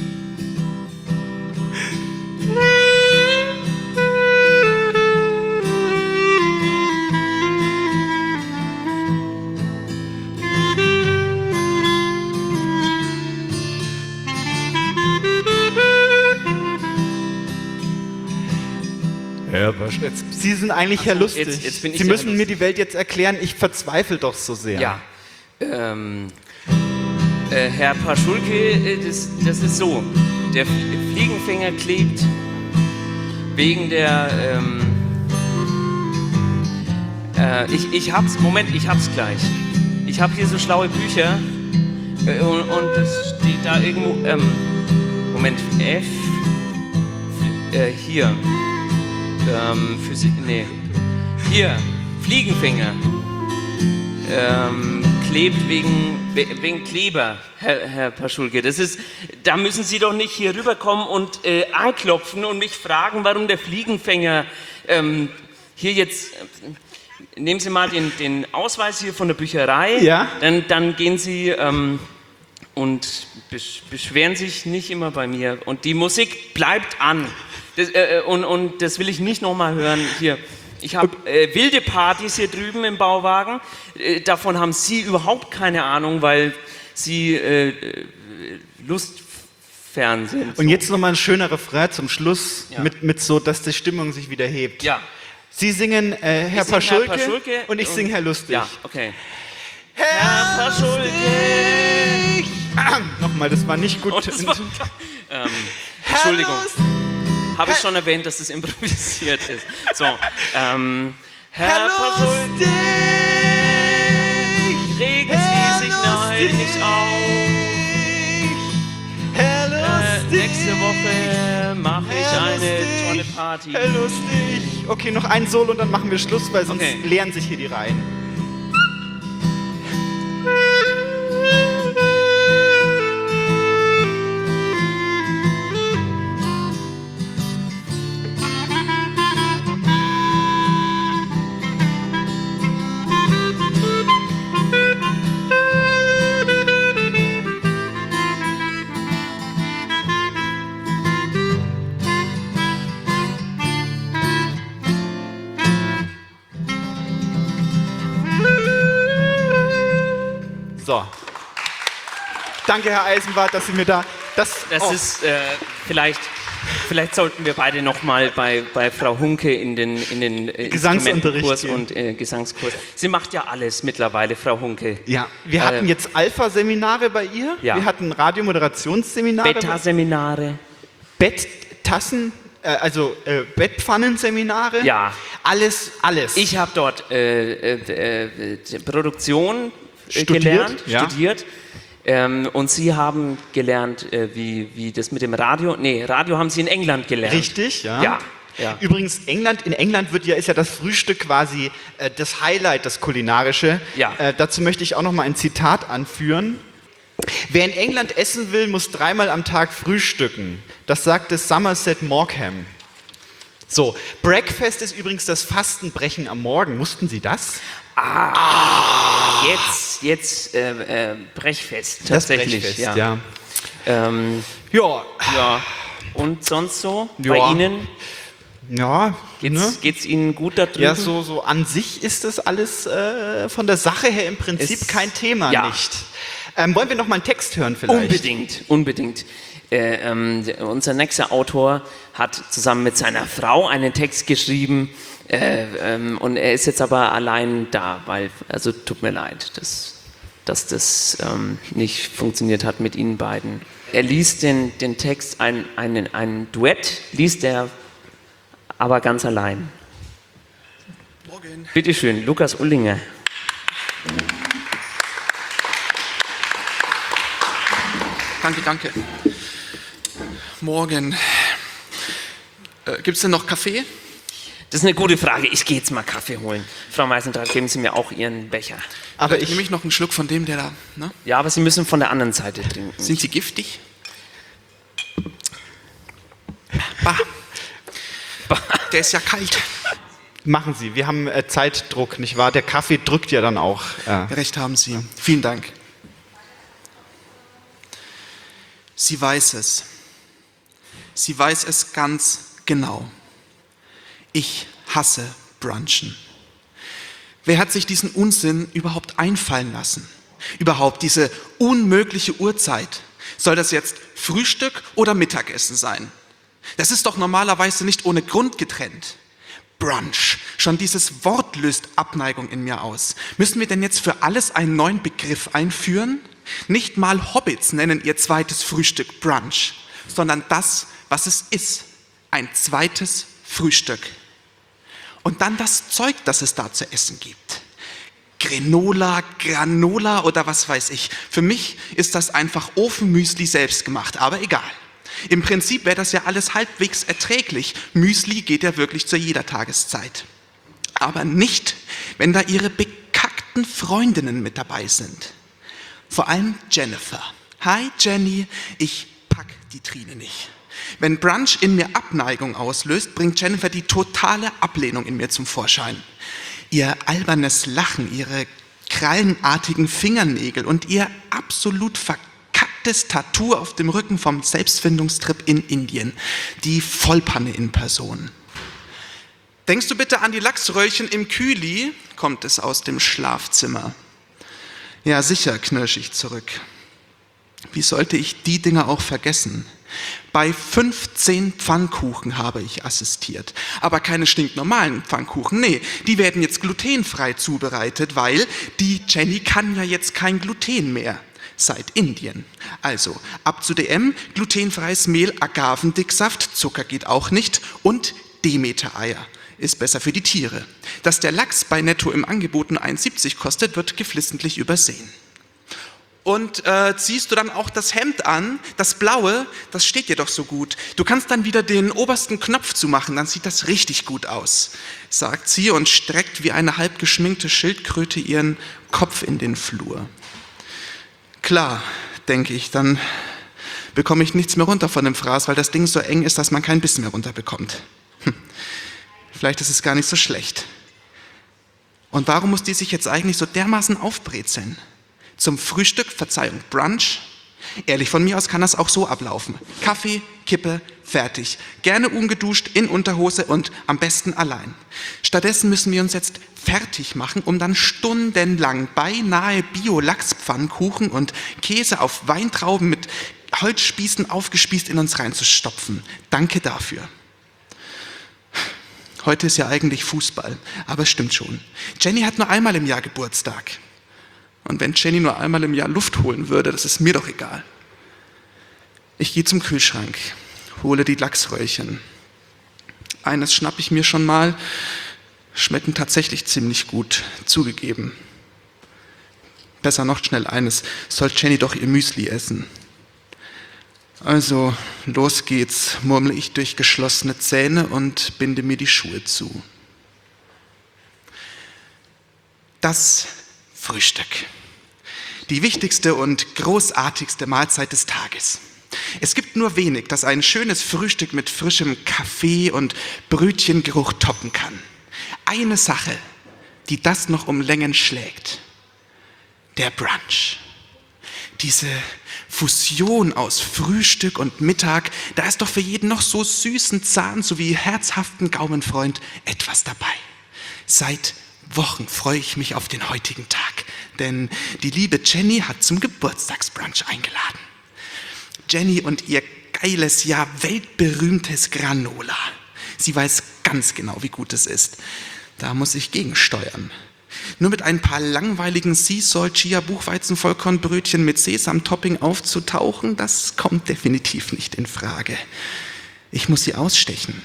Herr Pasch, jetzt, Sie sind eigentlich Herr Lustig. Jetzt, jetzt bin ich Sie der müssen Herr mir die Welt jetzt erklären, ich verzweifle doch so sehr. Ja. Ähm, äh, Herr Paschulke, äh, das, das ist so. Der Fliegenfänger klebt wegen der. Ähm, äh, ich, ich hab's. Moment, ich hab's gleich. Ich hab hier so schlaue Bücher äh, und, und das steht da irgendwo. Ähm, Moment, F. Äh, hier. Ähm, Physik. Nee. Hier. Fliegenfänger. Ähm, klebt wegen, wegen Kleber, Herr, Herr Paschulke. Das ist, da müssen Sie doch nicht hier rüberkommen und äh, anklopfen und mich fragen, warum der Fliegenfänger ähm, hier jetzt... Äh, nehmen Sie mal den, den Ausweis hier von der Bücherei. Ja. Dann, dann gehen Sie ähm, und besch beschweren sich nicht immer bei mir. Und die Musik bleibt an. Das, äh, und, und das will ich nicht nochmal hören. Hier. Ich habe äh, wilde Partys hier drüben im Bauwagen. Äh, davon haben Sie überhaupt keine Ahnung, weil Sie äh, lustfern sind. Und jetzt nochmal ein schöner Refrain zum Schluss, Ja. mit, mit so, dass die Stimmung sich wieder hebt. Ja. Sie singen äh, Herr, Ich sing Paschulke Herr Paschulke und ich singe Herr Lustig. Ja, okay. Herr Paschulke! Ah, nochmal, das war nicht gut. Oh, das war, ähm, Entschuldigung. Habe ich schon erwähnt, dass es improvisiert ist. So, ähm, Herr, Herr Paschulke! Lustig! regen Sie sich nein nicht auf. Herr Lustig. Äh, nächste Woche mache ich Herr eine Lustig. tolle Party. Herr Lustig. Okay, noch ein Solo und dann machen wir Schluss, weil sonst Okay. leeren sich hier die Reihen. So. Danke, Herr Eisenbart, dass Sie mir da... Das, Das oh. ist äh, vielleicht, vielleicht sollten wir beide noch mal bei, bei Frau Hunke in den, in den äh, Gesangsunterricht Instrumentenkurs gehen. und äh, Gesangskurs. Sie macht ja alles mittlerweile, Frau Hunke. Ja, wir hatten Äh, jetzt Alpha-Seminare bei ihr. Ja. Wir hatten Radiomoderationsseminare. Beta-Seminare. Betttassen, äh, also äh, Bettpfannenseminare. Ja. Alles, alles. Ich habe dort äh, äh, äh, Produktion äh, Studiert, gelernt, ja. studiert. Ähm, und Sie haben gelernt, äh, wie, wie das mit dem Radio. Nee, Radio haben Sie in England gelernt. Richtig, ja. Ja. Ja. Übrigens, England, in England wird ja, ist ja das Frühstück quasi äh, das Highlight, das kulinarische. Ja. Äh, dazu möchte ich auch noch mal ein Zitat anführen. Wer in England essen will, muss dreimal am Tag frühstücken. Das sagte Somerset Maugham. So, Breakfast ist übrigens das Fastenbrechen am Morgen. Wussten Sie das? Ah, ah. jetzt, jetzt äh, äh, Brechfest tatsächlich. Das Brechfest, ja. ja. Ähm, Ja. ja. Und sonst so? Ja. Bei Ihnen? Ja, Geht's, ne? geht's Ihnen gut da drüben? Ja, so, so an sich ist das alles äh, von der Sache her im Prinzip Es- kein Thema, ja. nicht. Ähm, wollen wir noch mal einen Text hören vielleicht? Unbedingt, unbedingt. Äh, ähm, unser nächster Autor hat zusammen mit seiner Frau einen Text geschrieben äh, ähm, und er ist jetzt aber allein da, weil, also tut mir leid, dass, dass das ähm, nicht funktioniert hat mit Ihnen beiden. Er liest den, den Text, ein, einen, ein Duett, liest er aber ganz allein. Morgen. Bitte schön, Lukas Ullinger. Danke, danke. Morgen. Äh, Gibt es denn noch Kaffee? Das ist eine gute Frage. Ich gehe jetzt mal Kaffee holen. Frau Meisendrath, geben Sie mir auch Ihren Becher. Aber Äh, ich, Nehme ich noch einen Schluck von dem, der da... Ne? Ja, aber Sie müssen von der anderen Seite trinken. Sind Sie giftig? Bah. Der ist ja kalt. machen Sie, wir haben äh, Zeitdruck, nicht wahr? Der Kaffee drückt ja dann auch. Äh. Recht haben Sie. Vielen Dank. Sie weiß es. Sie weiß es ganz genau. Ich hasse Brunchen. Wer hat sich diesen Unsinn überhaupt einfallen lassen? Überhaupt diese unmögliche Uhrzeit. Soll das jetzt Frühstück oder Mittagessen sein? Das ist doch normalerweise nicht ohne Grund getrennt. Brunch, schon dieses Wort löst Abneigung in mir aus. Müssen wir denn jetzt für alles einen neuen Begriff einführen? Nicht mal Hobbits nennen ihr zweites Frühstück Brunch, sondern das, was es ist, ein zweites Frühstück. Und dann das Zeug, das es da zu essen gibt. Granola, Granola oder was weiß ich. Für mich ist das einfach Ofenmüsli selbst gemacht, aber egal. Im Prinzip wäre das ja alles halbwegs erträglich. Müsli geht ja wirklich zu jeder Tageszeit. Aber nicht, wenn da ihre bekackten Freundinnen mit dabei sind. Vor allem Jennifer. Hi Jenny, ich pack die Trine nicht. Wenn Brunch in mir Abneigung auslöst, bringt Jennifer die totale Ablehnung in mir zum Vorschein. Ihr albernes Lachen, ihre krallenartigen Fingernägel und ihr absolut verkacktes Tattoo auf dem Rücken vom Selbstfindungstrip in Indien. Die Vollpanne in Person. Denkst du bitte an die Lachsröllchen im Kühli? Kommt es aus dem Schlafzimmer. Ja, sicher, knirsch ich zurück. Wie sollte ich die Dinger auch vergessen? Bei fünfzehn Pfannkuchen habe ich assistiert. Aber keine stinknormalen Pfannkuchen. Nee, die werden jetzt glutenfrei zubereitet, weil die Jenny kann ja jetzt kein Gluten mehr. Seit Indien. Also, ab zu D M, glutenfreies Mehl, Agavendicksaft, Zucker geht auch nicht und Demeter-Eier. ist besser für die Tiere. Dass der Lachs bei Netto im Angebot nur eins siebzig kostet, wird geflissentlich übersehen. Und äh, ziehst du dann auch das Hemd an, das blaue, das steht dir doch so gut. Du kannst dann wieder den obersten Knopf zumachen, dann sieht das richtig gut aus, sagt sie und streckt wie eine halb geschminkte Schildkröte ihren Kopf in den Flur. Klar, denke ich, dann bekomme ich nichts mehr runter von dem Fraß, weil das Ding so eng ist, dass man kein Biss mehr runterbekommt. Hm. Vielleicht ist es gar nicht so schlecht. Und warum muss die sich jetzt eigentlich so dermaßen aufbrezeln? Zum Frühstück, Verzeihung, Brunch. Ehrlich, von mir aus kann das auch so ablaufen. Kaffee, Kippe, fertig. Gerne ungeduscht, in Unterhose und am besten allein. Stattdessen müssen wir uns jetzt fertig machen, um dann stundenlang beinahe Bio-Lachspfannkuchen und Käse auf Weintrauben mit Holzspießen aufgespießt in uns reinzustopfen. Danke dafür. Heute ist ja eigentlich Fußball, aber es stimmt schon. Jenny hat nur einmal im Jahr Geburtstag. Und wenn Jenny nur einmal im Jahr Luft holen würde, das ist mir doch egal. Ich gehe zum Kühlschrank, hole die Lachsröllchen. Eines schnappe ich mir schon mal, schmecken tatsächlich ziemlich gut, zugegeben. Besser noch schnell eines, soll Jenny doch ihr Müsli essen. Also, los geht's, murmle ich durch geschlossene Zähne und binde mir die Schuhe zu. Das Frühstück. Die wichtigste und großartigste Mahlzeit des Tages. Es gibt nur wenig, das ein schönes Frühstück mit frischem Kaffee und Brötchengeruch toppen kann. Eine Sache, die das noch um Längen schlägt. Der Brunch. Diese Fusion aus Frühstück und Mittag, da ist doch für jeden noch so süßen Zahn sowie herzhaften Gaumenfreund etwas dabei. Seit Wochen freue ich mich auf den heutigen Tag, denn die liebe Jenny hat zum Geburtstagsbrunch eingeladen. Jenny und ihr geiles, ja weltberühmtes Granola. Sie weiß ganz genau, wie gut es ist. Da muss ich gegensteuern. Nur mit ein paar langweiligen Sea Salt Chia Buchweizen Vollkornbrötchen mit Sesam-Topping aufzutauchen, das kommt definitiv nicht in Frage. Ich muss sie ausstechen.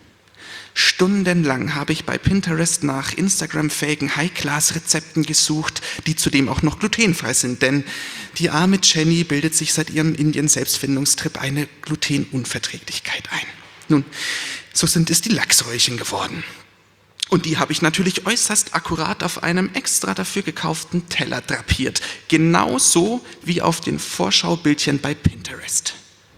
Stundenlang habe ich bei Pinterest nach Instagram-fähigen High-Class-Rezepten gesucht, die zudem auch noch glutenfrei sind, denn die arme Jenny bildet sich seit ihrem Indien-Selbstfindungstrip eine Glutenunverträglichkeit ein. Nun, so sind es die Lachsröllchen geworden. Und die habe ich natürlich äußerst akkurat auf einem extra dafür gekauften Teller drapiert. Genauso wie auf den Vorschaubildchen bei Pinterest.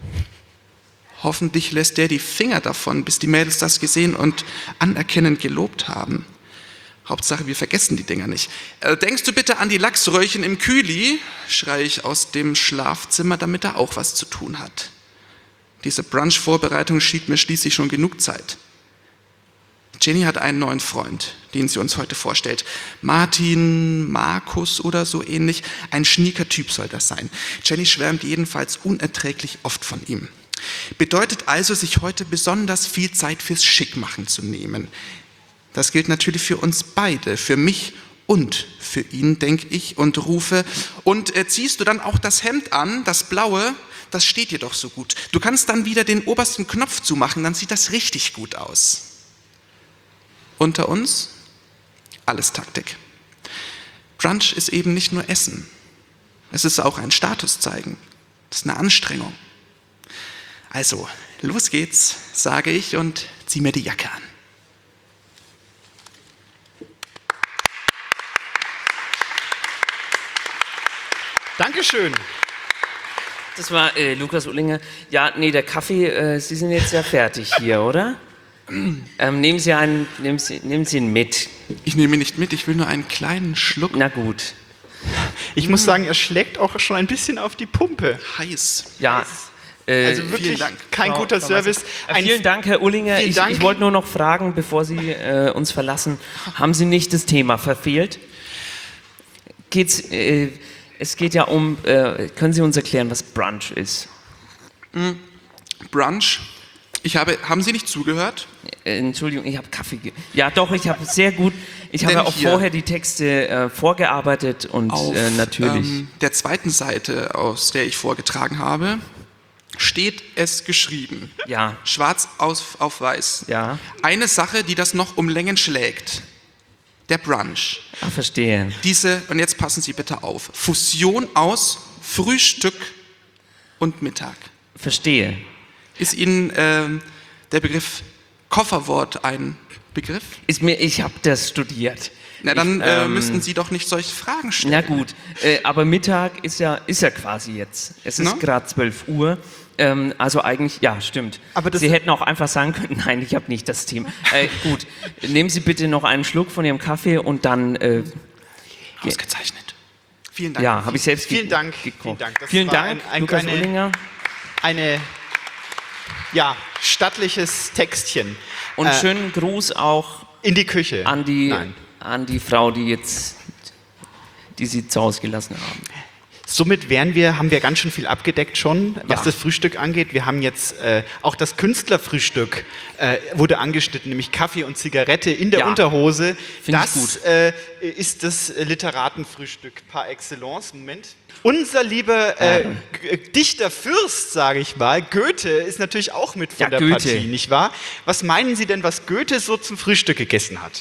Hoffentlich lässt der die Finger davon, bis die Mädels das gesehen und anerkennend gelobt haben. Hauptsache, wir vergessen die Dinger nicht. Äh, denkst du bitte an die Lachsröllchen im Kühli? Schreie ich aus dem Schlafzimmer, damit er auch was zu tun hat. Diese Brunch-Vorbereitung schiebt mir schließlich schon genug Zeit. Jenny hat einen neuen Freund, den sie uns heute vorstellt. Martin, Markus oder so ähnlich. Ein schnieker Typ soll das sein. Jenny schwärmt jedenfalls unerträglich oft von ihm. Bedeutet also, sich heute besonders viel Zeit fürs Schickmachen zu nehmen. Das gilt natürlich für uns beide, für mich und für ihn, denke ich, und rufe. Und äh, ziehst du dann auch das Hemd an, das blaue, das steht dir doch so gut. Du kannst dann wieder den obersten Knopf zumachen, dann sieht das richtig gut aus. Unter uns, alles Taktik. Brunch ist eben nicht nur Essen. Es ist auch ein Status zeigen. Das ist eine Anstrengung. Also, los geht's, sage ich und zieh mir die Jacke an. Dankeschön. Das war äh, Lukas Uhlinger. Ja, nee, der Kaffee, äh, Sie sind jetzt ja fertig hier, oder? Ähm, nehmen Sie einen, nehmen Sie, nehmen Sie ihn mit. Ich nehme ihn nicht mit, ich will nur einen kleinen Schluck. Na gut. Ich muss sagen, er schlägt auch schon ein bisschen auf die Pumpe. Heiß. Ja. Äh, Also wirklich kein Frau, guter Frau Service. Ein vielen Dank, Herr Uhlinger. Ich, Dank. ich wollte nur noch fragen, bevor Sie äh, uns verlassen, haben Sie nicht das Thema verfehlt? Geht's, äh, es geht ja um, äh, können Sie uns erklären, was Brunch ist? Mhm. Brunch? Ich habe, haben Sie nicht zugehört? Äh, Entschuldigung, ich habe Kaffee. Ge ja, doch, ich habe sehr gut. Ich habe auch hier vorher die Texte äh, vorgearbeitet und auf äh, natürlich. Ähm, der zweiten Seite, aus der ich vorgetragen habe, steht es geschrieben. Ja. Schwarz auf, auf weiß. Ja. Eine Sache, die das noch um Längen schlägt. Der Brunch. Ah, verstehe. Diese, und jetzt passen Sie bitte auf, Fusion aus Frühstück und Mittag. Verstehe. Ist Ihnen ähm, der Begriff Kofferwort ein Begriff? Ist mir, ich habe das studiert. Na, dann ich, äh, ähm, müssten Sie doch nicht solche Fragen stellen. Na gut, äh, aber Mittag ist ja, ist ja quasi jetzt. Es ist Na? gerade zwölf Uhr. Ähm, also eigentlich, ja, stimmt. Aber das Sie hätten auch einfach sagen können, nein, ich habe nicht das Team. Äh, gut, nehmen Sie bitte noch einen Schluck von Ihrem Kaffee und dann... Äh, Ausgezeichnet. Vielen Dank. Ja, habe ich selbst Vielen ge Dank. gekocht. Vielen Dank. Das Vielen war Dank, ein, ein, Lukas eine, Ullinger. Eine, ja, stattliches Textchen. Und Äh, schönen Gruß auch in die Küche. an die, Nein. an die Frau, die jetzt, die Sie zu Hause gelassen haben. Somit wären wir, haben wir ganz schön viel abgedeckt schon, was Ja. das Frühstück angeht. Wir haben jetzt äh, auch das Künstlerfrühstück äh, wurde angeschnitten, nämlich Kaffee und Zigarette in der Ja. Unterhose. Find ich Das gut. äh, ist das Literatenfrühstück par excellence. Moment. Unser lieber äh, G- Dichter Fürst, sage ich mal, Goethe ist natürlich auch mit von Ja, der Goethe. Partie, nicht wahr? Was meinen Sie denn, was Goethe so zum Frühstück gegessen hat?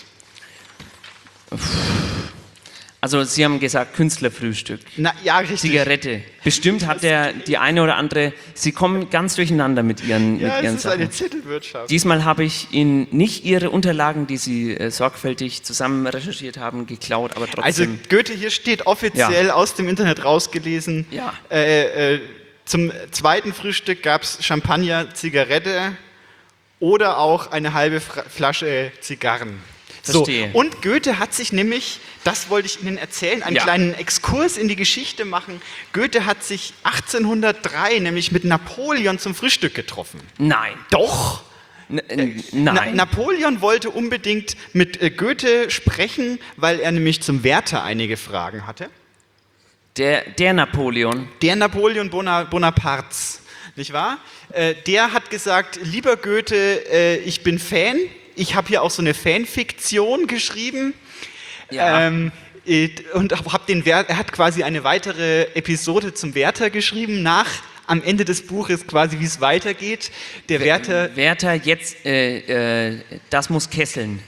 Also Sie haben gesagt Künstlerfrühstück. Na, ja, richtig. Zigarette. Bestimmt hat der die eine oder andere. Sie kommen ganz durcheinander mit Ihren, Ja, mit es Ihren ist Sachen. eine Zettelwirtschaft. Diesmal habe ich Ihnen nicht Ihre Unterlagen, die Sie äh, sorgfältig zusammen recherchiert haben, geklaut, aber trotzdem. Also Goethe, hier steht offiziell Ja. aus dem Internet rausgelesen. Ja. Äh, äh, zum zweiten Frühstück gab es Champagner, Zigarette oder auch eine halbe Fra- Flasche Zigarren. So, Verstehe. und Goethe hat sich nämlich, das wollte ich Ihnen erzählen, einen Ja. kleinen Exkurs in die Geschichte machen. Goethe hat sich achtzehnhundertdrei nämlich mit Napoleon zum Frühstück getroffen. Nein. Doch! N äh, Na, nein. Napoleon wollte unbedingt mit äh, Goethe sprechen, weil er nämlich zum Werther einige Fragen hatte. der, der Napoleon. Der Napoleon Bona- Bonaparte, nicht wahr? Äh, der hat gesagt, lieber Goethe, äh, ich bin Fan. Ich habe hier auch so eine Fanfiktion geschrieben. Ja. Ähm, äh, und hab den Wer- er hat quasi eine weitere Episode zum Werther geschrieben, nach am Ende des Buches quasi, wie es weitergeht. Der Werther... Werther, jetzt, äh, äh, das muss kesseln.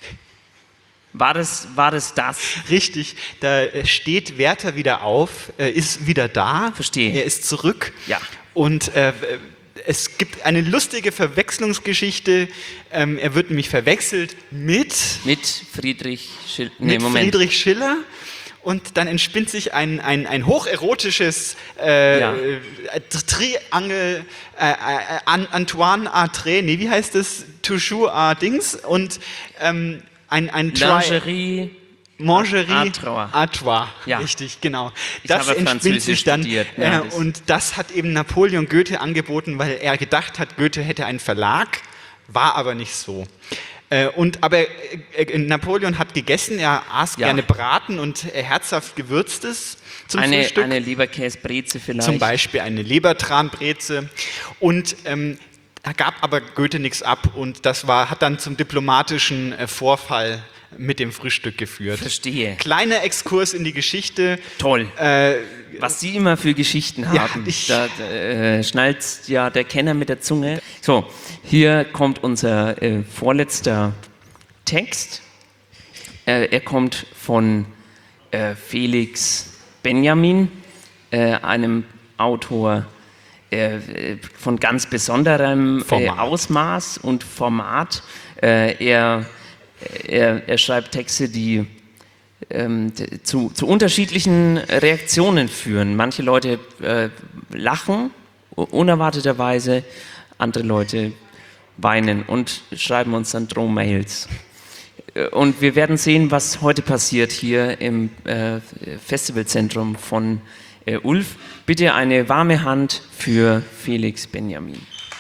War das, war das das? Richtig, da äh, steht Werther wieder auf, äh, ist wieder da. Verstehe. Er ist zurück. Ja. Und äh, es gibt eine lustige Verwechslungsgeschichte. Ähm, er wird nämlich verwechselt mit, Mit Friedrich Schiller. Nee, mit Moment. Friedrich Schiller. Und dann entspinnt sich ein, ein, ein hocherotisches äh, Ja. äh, Triangel, äh, äh, An- Antoine Artré, nee, wie heißt das? Toujours à Dings. Und ähm, ein, ein Tri- Lingerie. Mangerie À trois. à trois. Ja. Richtig, genau. Ich Das habe entspinnt Französisch sich dann. studiert, Äh, ja, das- und das hat eben Napoleon Goethe angeboten, weil er gedacht hat, Goethe hätte einen Verlag, war aber nicht so. Äh, und aber äh, äh, Napoleon hat gegessen, er aß Ja. gerne Braten und äh, herzhaft gewürztes zum Eine, Frühstück. eine Leberkäsbreze vielleicht. Zum Beispiel eine Lebertranbreze. Und ähm, da gab aber Goethe nichts ab und das war, hat dann zum diplomatischen äh, Vorfall mit dem Frühstück geführt. Verstehe. Kleiner Exkurs in die Geschichte. Toll. Äh, Was Sie immer für Geschichten Ja, haben, ich- da äh, schnallt ja der Kenner mit der Zunge. So, hier kommt unser äh, vorletzter Text. Äh, er kommt von äh, Felix Benjamin, äh, einem Autor äh, von ganz besonderem äh, Format. Ausmaß und Format. Äh, er, er, er schreibt Texte, die ähm, d- zu, zu unterschiedlichen Reaktionen führen. Manche Leute äh, lachen u- unerwarteterweise, andere Leute weinen und schreiben uns dann Drohmails. Äh, Und wir werden sehen, was heute passiert hier im äh, Festivalzentrum von äh, Ulf. Bitte eine warme Hand für Felix Benjamin.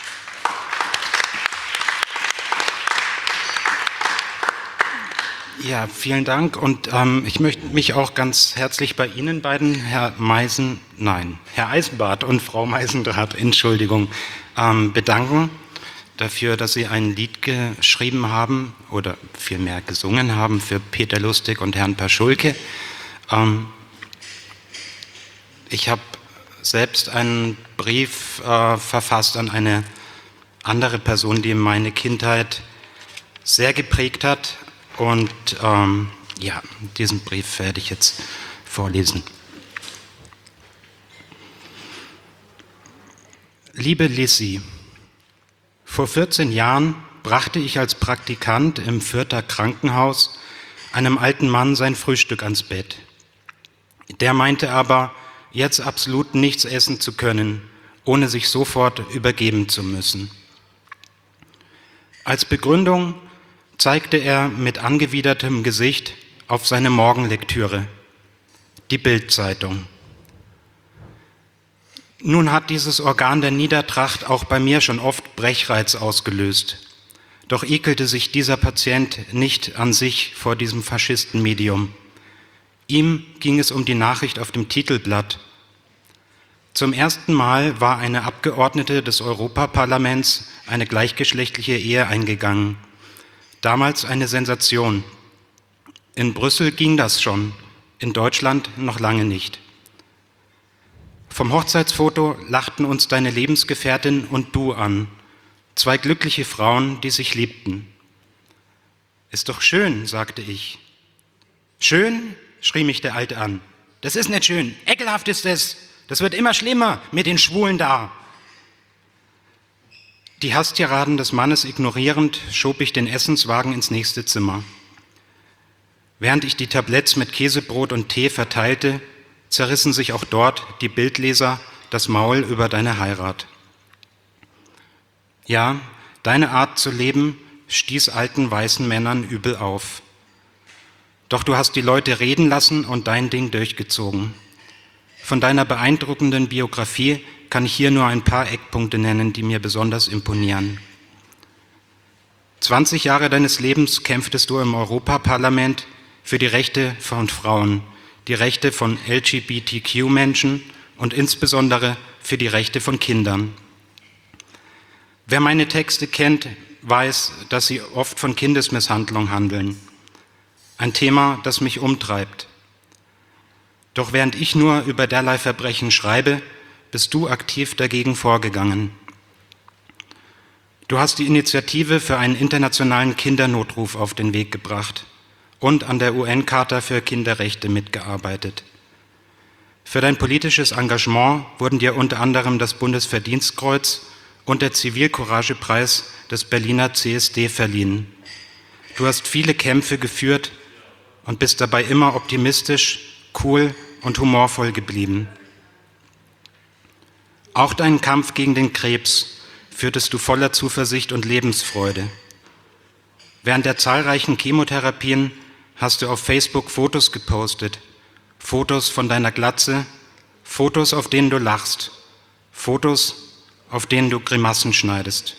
Ja, vielen Dank und ähm, ich möchte mich auch ganz herzlich bei Ihnen beiden, Herr Meisen, nein, Herr Eisenbart und Frau Meisendrath, Entschuldigung, ähm, bedanken dafür, dass Sie ein Lied geschrieben haben oder vielmehr gesungen haben für Peter Lustig und Herrn Paschulke. Ähm, ich habe selbst einen Brief äh, verfasst an eine andere Person, die meine Kindheit sehr geprägt hat. Und ähm, ja, diesen Brief werde ich jetzt vorlesen. Liebe Lissy, vor vierzehn Jahren brachte ich als Praktikant im Fürther Krankenhaus einem alten Mann sein Frühstück ans Bett. Der meinte aber, jetzt absolut nichts essen zu können, ohne sich sofort übergeben zu müssen. Als Begründung zeigte er mit angewidertem Gesicht auf seine Morgenlektüre, die Bild-Zeitung. Nun hat dieses Organ der Niedertracht auch bei mir schon oft Brechreiz ausgelöst. Doch ekelte sich dieser Patient nicht an sich vor diesem Faschistenmedium. Ihm ging es um die Nachricht auf dem Titelblatt. Zum ersten Mal war eine Abgeordnete des Europaparlaments eine gleichgeschlechtliche Ehe eingegangen. Damals eine Sensation. In Brüssel ging das schon, in Deutschland noch lange nicht. Vom Hochzeitsfoto lachten uns deine Lebensgefährtin und du an. Zwei glückliche Frauen, die sich liebten. Ist doch schön, sagte ich. Schön? Schrie mich der Alte an. Das ist nicht schön, ekelhaft ist es. Das wird immer schlimmer mit den Schwulen da. Die Hasstiraden des Mannes ignorierend, schob ich den Essenswagen ins nächste Zimmer. Während ich die Tabletts mit Käsebrot und Tee verteilte, zerrissen sich auch dort die Bildleser das Maul über deine Heirat. Ja, deine Art zu leben stieß alten weißen Männern übel auf. Doch du hast die Leute reden lassen und dein Ding durchgezogen. Von deiner beeindruckenden Biografie kann ich hier nur ein paar Eckpunkte nennen, die mir besonders imponieren. zwanzig Jahre deines Lebens kämpftest du im Europaparlament für die Rechte von Frauen, die Rechte von L G B T Q-Menschen und insbesondere für die Rechte von Kindern. Wer meine Texte kennt, weiß, dass sie oft von Kindesmisshandlung handeln. Ein Thema, das mich umtreibt. Doch während ich nur über derlei Verbrechen schreibe, bist du aktiv dagegen vorgegangen. Du hast die Initiative für einen internationalen Kindernotruf auf den Weg gebracht und an der U N-Charta für Kinderrechte mitgearbeitet. Für dein politisches Engagement wurden dir unter anderem das Bundesverdienstkreuz und der Zivilcouragepreis des Berliner C S D verliehen. Du hast viele Kämpfe geführt und bist dabei immer optimistisch, cool und humorvoll geblieben. Auch deinen Kampf gegen den Krebs führtest du voller Zuversicht und Lebensfreude. Während der zahlreichen Chemotherapien hast du auf Facebook Fotos gepostet, Fotos von deiner Glatze, Fotos, auf denen du lachst, Fotos, auf denen du Grimassen schneidest.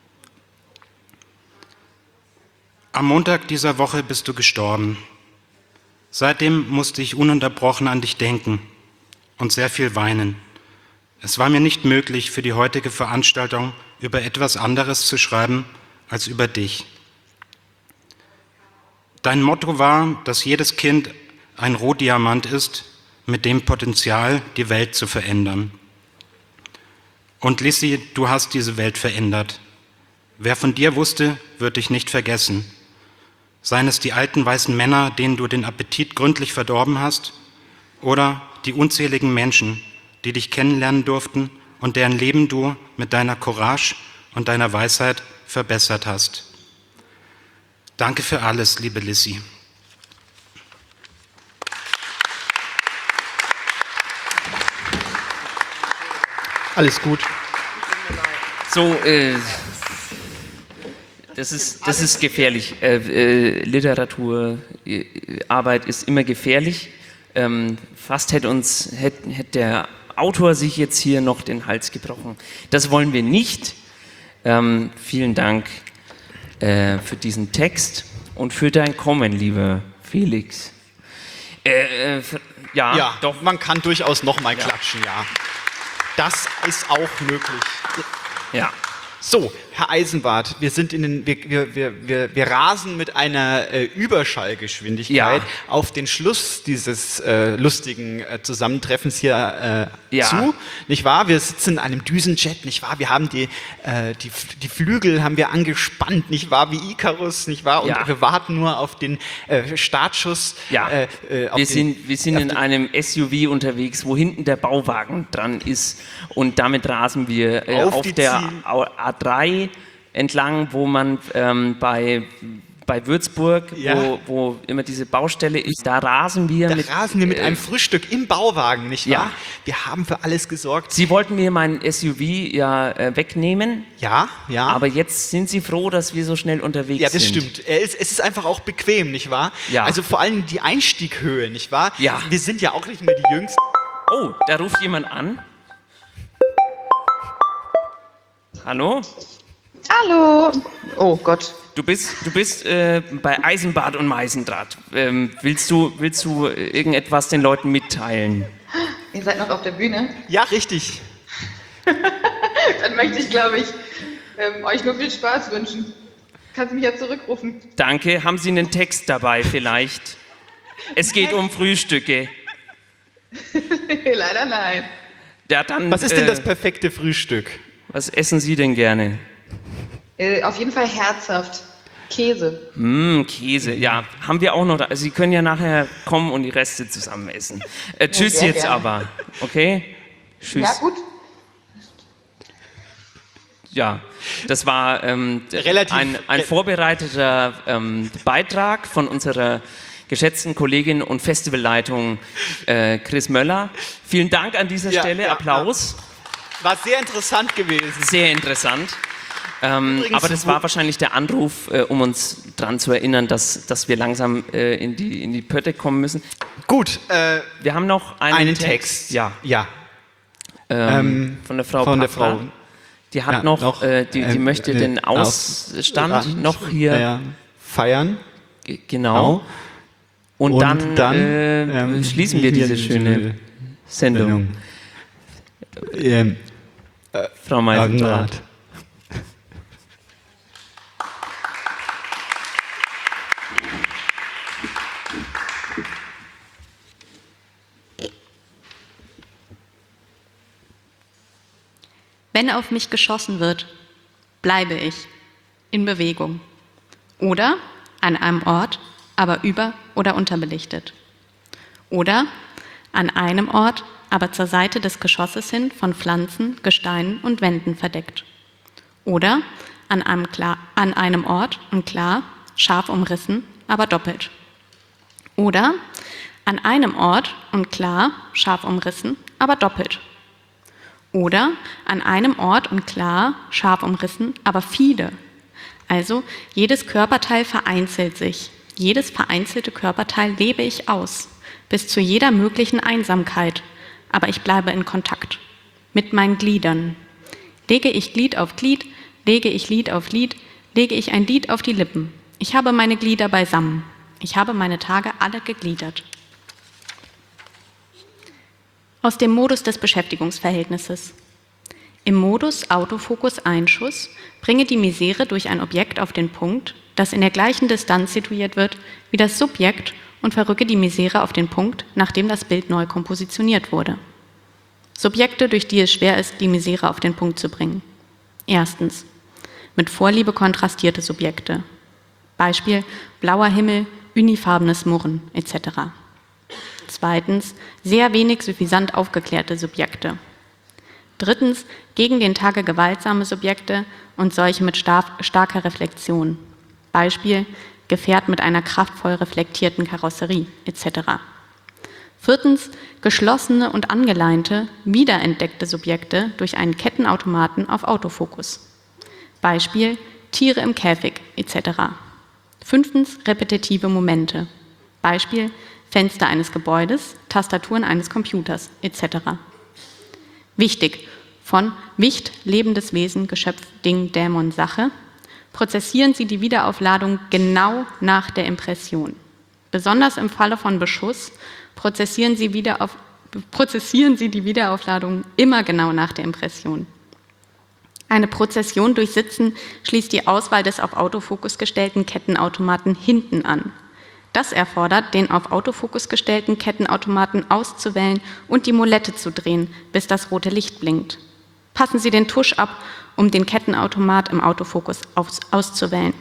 Am Montag dieser Woche bist du gestorben. Seitdem musste ich ununterbrochen an dich denken und sehr viel weinen. Es war mir nicht möglich, für die heutige Veranstaltung über etwas anderes zu schreiben als über dich. Dein Motto war, dass jedes Kind ein Rohdiamant ist, mit dem Potenzial, die Welt zu verändern. Und Lissy, du hast diese Welt verändert. Wer von dir wusste, wird dich nicht vergessen. Seien es die alten weißen Männer, denen du den Appetit gründlich verdorben hast, oder die unzähligen Menschen, die dich kennenlernen durften und deren Leben du mit deiner Courage und deiner Weisheit verbessert hast. Danke für alles, liebe Lissy. Alles gut. So, äh, das ist, das ist gefährlich. Äh, äh, Literatur, äh, Arbeit ist immer gefährlich. Ähm, fast hätte uns, hätte, hätte der Autor sich jetzt hier noch den Hals gebrochen. Das wollen wir nicht. Ähm, vielen Dank äh, für diesen Text und für dein Kommen, lieber Felix. Äh, äh, ja, Ja, doch. man kann durchaus nochmal klatschen, ja. Das ist auch möglich. Ja. So, Herr Eisenbart, wir sind in den, wir, wir, wir, wir, wir rasen mit einer äh, Überschallgeschwindigkeit Ja. auf den Schluss dieses äh, lustigen äh, Zusammentreffens hier äh, Ja. zu, nicht wahr? Wir sitzen in einem Düsenjet, nicht wahr? Wir haben die, äh, die, die Flügel haben wir angespannt, nicht wahr? Wie Icarus, nicht wahr? Und Ja. wir warten nur auf den äh, Startschuss. Ja, äh, äh, auf wir, den, sind, wir sind auf in den- einem S U V unterwegs, wo hinten der Bauwagen dran ist und damit rasen wir äh, Auf auf, die der Ziel- A drei entlang, wo man ähm, bei, bei Würzburg, Ja. wo, wo immer diese Baustelle ist, da rasen wir Da mit... rasen wir mit äh, einem Frühstück im Bauwagen, nicht wahr? Ja. Wir haben für alles gesorgt. Sie wollten mir mein S U V ja äh, wegnehmen. Ja, ja. Aber jetzt sind Sie froh, dass wir so schnell unterwegs Ja, das sind. stimmt. Er ist, es ist einfach auch bequem, nicht wahr? Ja. Also vor allem die Einstieghöhe, nicht wahr? Ja. Wir sind ja auch nicht mehr die Jüngsten. Oh, da ruft jemand an. Hallo? Hallo. Oh Gott. Du bist, du bist äh, bei Eisenbart und Meisendraht. Ähm, willst du, willst du irgendetwas den Leuten mitteilen? Ihr seid noch auf der Bühne. Ja, richtig. Dann möchte ich, glaube ich, ähm, euch nur viel Spaß wünschen. Kannst du mich ja zurückrufen? Danke. Haben Sie einen Text dabei vielleicht? Es geht um Frühstücke. Leider nein. Ja, dann, Was ist denn äh, das perfekte Frühstück? Was essen Sie denn gerne? Äh, auf jeden Fall herzhaft. Käse. Mm, Käse, ja. Haben wir auch noch. Da. Sie können ja nachher kommen und die Reste zusammen essen. Äh, tschüss sehr jetzt gerne. aber. Okay? Tschüss. Ja, gut. Ja, das war ähm, d- Relativ- ein, ein vorbereiteter ähm, Beitrag von unserer geschätzten Kollegin und Festivalleitung äh, Chris Möller. Vielen Dank an dieser Ja, Stelle. ja, Applaus. War sehr interessant gewesen. Sehr interessant. Ähm, Übrigens, aber das wo- war wahrscheinlich der Anruf, äh, um uns daran zu erinnern, dass, dass wir langsam äh, in, die, in die Pötte kommen müssen. Gut, äh, Wir haben noch einen, einen Text. Text. Ja. Ja. Ähm, Ähm, von der Frau von der Paffler. Frau. Die hat Ja, noch, noch, äh, die, die ähm, möchte äh, den Ausstand Aus- noch hier Ja, feiern. G- genau. Und, Und dann, dann, äh, ähm, schließen wir hier diese die schöne schöne Sendung. Ähm, Frau Meisendrath. Augenrad. Wenn auf mich geschossen wird, bleibe ich in Bewegung oder an einem Ort, aber über- oder unterbelichtet. Oder an einem Ort, aber zur Seite des Geschosses hin von Pflanzen, Gesteinen und Wänden verdeckt. Oder an einem, klar, an einem Ort und klar, scharf umrissen, aber doppelt. Oder an einem Ort und klar, scharf umrissen, aber doppelt. Oder an einem Ort und klar, scharf umrissen, aber viele. Also jedes Körperteil vereinzelt sich. Jedes vereinzelte Körperteil lebe ich aus, bis zu jeder möglichen Einsamkeit. Aber ich bleibe in Kontakt mit meinen Gliedern. Lege ich Glied auf Glied, lege ich Lied auf Lied, lege ich ein Lied auf die Lippen. Ich habe meine Glieder beisammen. Ich habe meine Tage alle gegliedert. Aus dem Modus des Beschäftigungsverhältnisses. Im Modus Autofokus-Einschuss bringe die Misere durch ein Objekt auf den Punkt, das in der gleichen Distanz situiert wird wie das Subjekt, und verrücke die Misere auf den Punkt, nachdem das Bild neu kompositioniert wurde. Subjekte, durch die es schwer ist, die Misere auf den Punkt zu bringen. Erstens. Mit Vorliebe kontrastierte Subjekte. Beispiel blauer Himmel, unifarbenes Murren et cetera. Zweitens, sehr wenig suffisant aufgeklärte Subjekte. Drittens, gegen den Tage gewaltsame Subjekte und solche mit star- starker Reflexion. Beispiel, Gefährt mit einer kraftvoll reflektierten Karosserie et cetera. Viertens, geschlossene und angeleinte, wiederentdeckte Subjekte durch einen Kettenautomaten auf Autofokus. Beispiel, Tiere im Käfig et cetera. Fünftens, repetitive Momente. Beispiel, Fenster eines Gebäudes, Tastaturen eines Computers et cetera. Wichtig, von Wicht, lebendes Wesen, Geschöpf, Ding, Dämon, Sache, prozessieren Sie die Wiederaufladung genau nach der Impression. Besonders im Falle von Beschuss prozessieren Sie, wieder auf, prozessieren Sie die Wiederaufladung immer genau nach der Impression. Eine Prozession durch Sitzen schließt die Auswahl des auf Autofokus gestellten Kettenautomaten hinten an. Das erfordert, den auf Autofokus gestellten Kettenautomaten auszuwählen und die Molette zu drehen, bis das rote Licht blinkt. Passen Sie den Tusch ab, um den Kettenautomat im Autofokus aus- auszuwählen.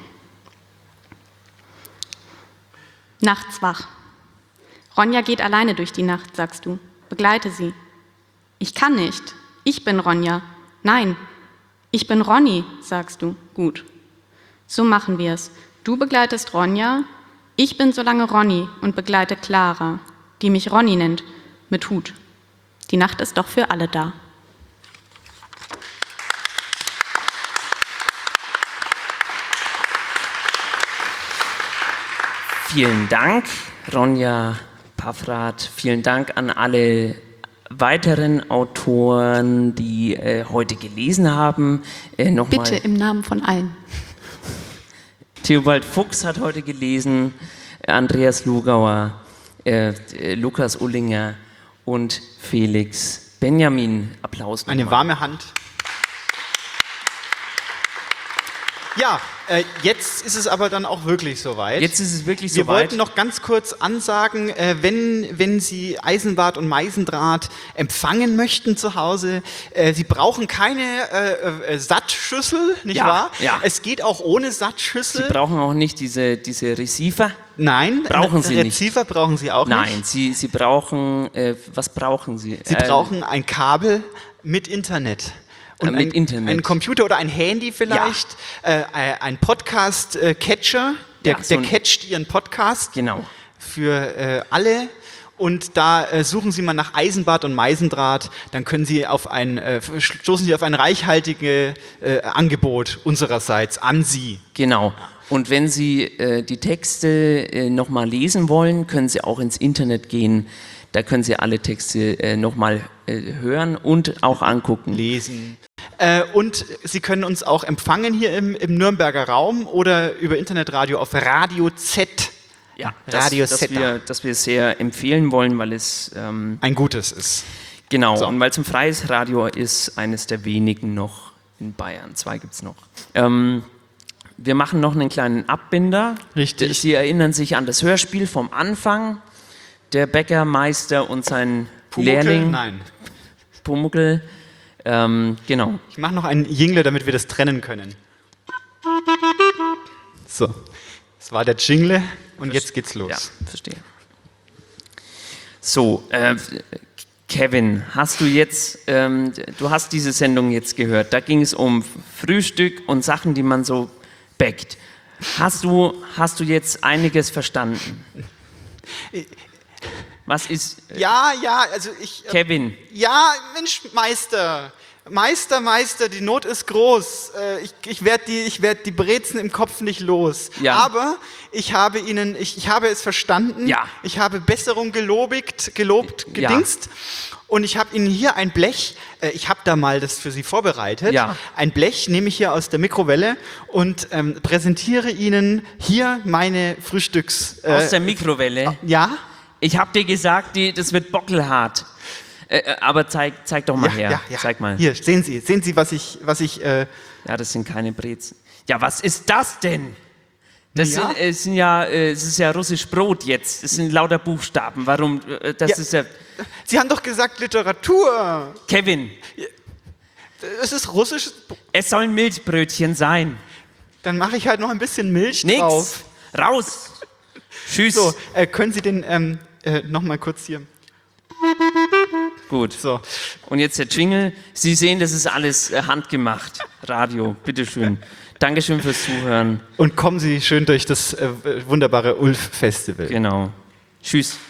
Nachts wach. Ronja geht alleine durch die Nacht, sagst du. Begleite sie. Ich kann nicht. Ich bin Ronja. Nein. Ich bin Ronny, sagst du. Gut. So machen wir es. Du begleitest Ronja, ich bin so lange Ronny und begleite Clara, die mich Ronny nennt, mit Hut. Die Nacht ist doch für alle da. Vielen Dank, Ronja Paffrath. Vielen Dank an alle weiteren Autoren, die äh, heute gelesen haben. Äh, noch Bitte mal. im Namen von allen. Theobald Fuchs hat heute gelesen, äh, Andreas Lugauer, äh, äh, Lukas Ullinger und Felix Benjamin. Applaus. Eine nochmal. warme Hand. Ja, äh, jetzt ist es aber dann auch wirklich soweit. Jetzt ist es wirklich Wir soweit. wollten noch ganz kurz ansagen, äh, wenn, wenn Sie Eisenbart und Meisendraht empfangen möchten zu Hause, äh, Sie brauchen keine äh, äh, Sattschüssel, nicht Ja, wahr? ja. Es geht auch ohne Sattschüssel. Sie brauchen auch nicht diese, diese Receiver. Nein, brauchen Sie nicht. Receiver brauchen Sie auch Nein, nicht. Sie, Sie brauchen, äh, was brauchen Sie? Sie Äh, brauchen ein Kabel mit Internet. Und Äh, mit ein, Internet. ein Computer oder ein Handy vielleicht, äh, ein Podcast-Catcher, der, Ja, so der ein- catcht Ihren Podcast Genau. für äh, alle. Und da äh, suchen Sie mal nach Eisenbart und Meisendraht, dann können Sie auf ein, äh, stoßen Sie auf ein reichhaltiges äh, Angebot unsererseits an Sie. Genau. Und wenn Sie äh, die Texte äh, nochmal lesen wollen, können Sie auch ins Internet gehen. Da können Sie alle Texte äh, nochmal äh, hören und auch angucken. Lesen. Äh, und Sie können uns auch empfangen hier im, im Nürnberger Raum oder über Internetradio auf Radio Z. Ja, das, Radio das, Zeta. wir, das wir sehr empfehlen wollen, weil es ähm, ein gutes ist. Genau, So. und weil es ein freies Radio ist, eines der wenigen noch in Bayern. Zwei gibt es noch. Ähm, wir machen noch einen kleinen Abbinder. Richtig. Sie erinnern sich an das Hörspiel vom Anfang. Der Bäckermeister und sein Pumuckl? Lehrling. Nein. Pumuckl. Ähm, genau. Ich mache noch einen Jingle, damit wir das trennen können. So, das war der Jingle und jetzt geht's los. Ja, verstehe. So, äh, Kevin, hast du jetzt, ähm, du hast diese Sendung jetzt gehört. Da ging es um Frühstück und Sachen, die man so backt. Hast du, hast du jetzt einiges verstanden? Was ist... Äh, Ja, ja, also ich... Äh, Kevin. Ja, Mensch, Meister. Meister, Meister, die Not ist groß. Äh, ich ich werde die, ich werd die Brezen im Kopf nicht los. Ja. Aber ich habe Ihnen, ich, ich habe es verstanden. Ja. Ich habe Besserung gelobigt, gelobt, Ja. gedingst. Und ich habe Ihnen hier ein Blech, äh, ich habe da mal das für Sie vorbereitet. Ja. Ein Blech nehme ich hier aus der Mikrowelle und ähm, präsentiere Ihnen hier meine Frühstücks... Äh, Aus der Mikrowelle? Ja. Ich habe dir gesagt, die, das wird bockelhart. Äh, äh, aber zeig, zeig doch mal Ja, her. ja, ja. Zeig mal. Hier, sehen Sie, sehen Sie, was ich, was ich, äh, Ja, das sind keine Brezen. Ja, was ist das denn? Das Ja. sind, äh, sind ja, äh, es ist ja russisch Brot jetzt. Das sind lauter Buchstaben. Warum? Äh, das Ja. ist ja. Sie haben doch gesagt Literatur. Kevin, Es ist russisch. es sollen Milchbrötchen sein. Dann mache ich halt noch ein bisschen Milch drauf. Nix. Raus. Tschüss. So, äh, können Sie den ähm, äh, noch mal kurz hier. Gut. So. Und jetzt der Jingle. Sie sehen, das ist alles äh, handgemacht. Radio, bitteschön. Dankeschön fürs Zuhören. Und kommen Sie schön durch das äh, wunderbare Ulf-Festival. Genau. Tschüss.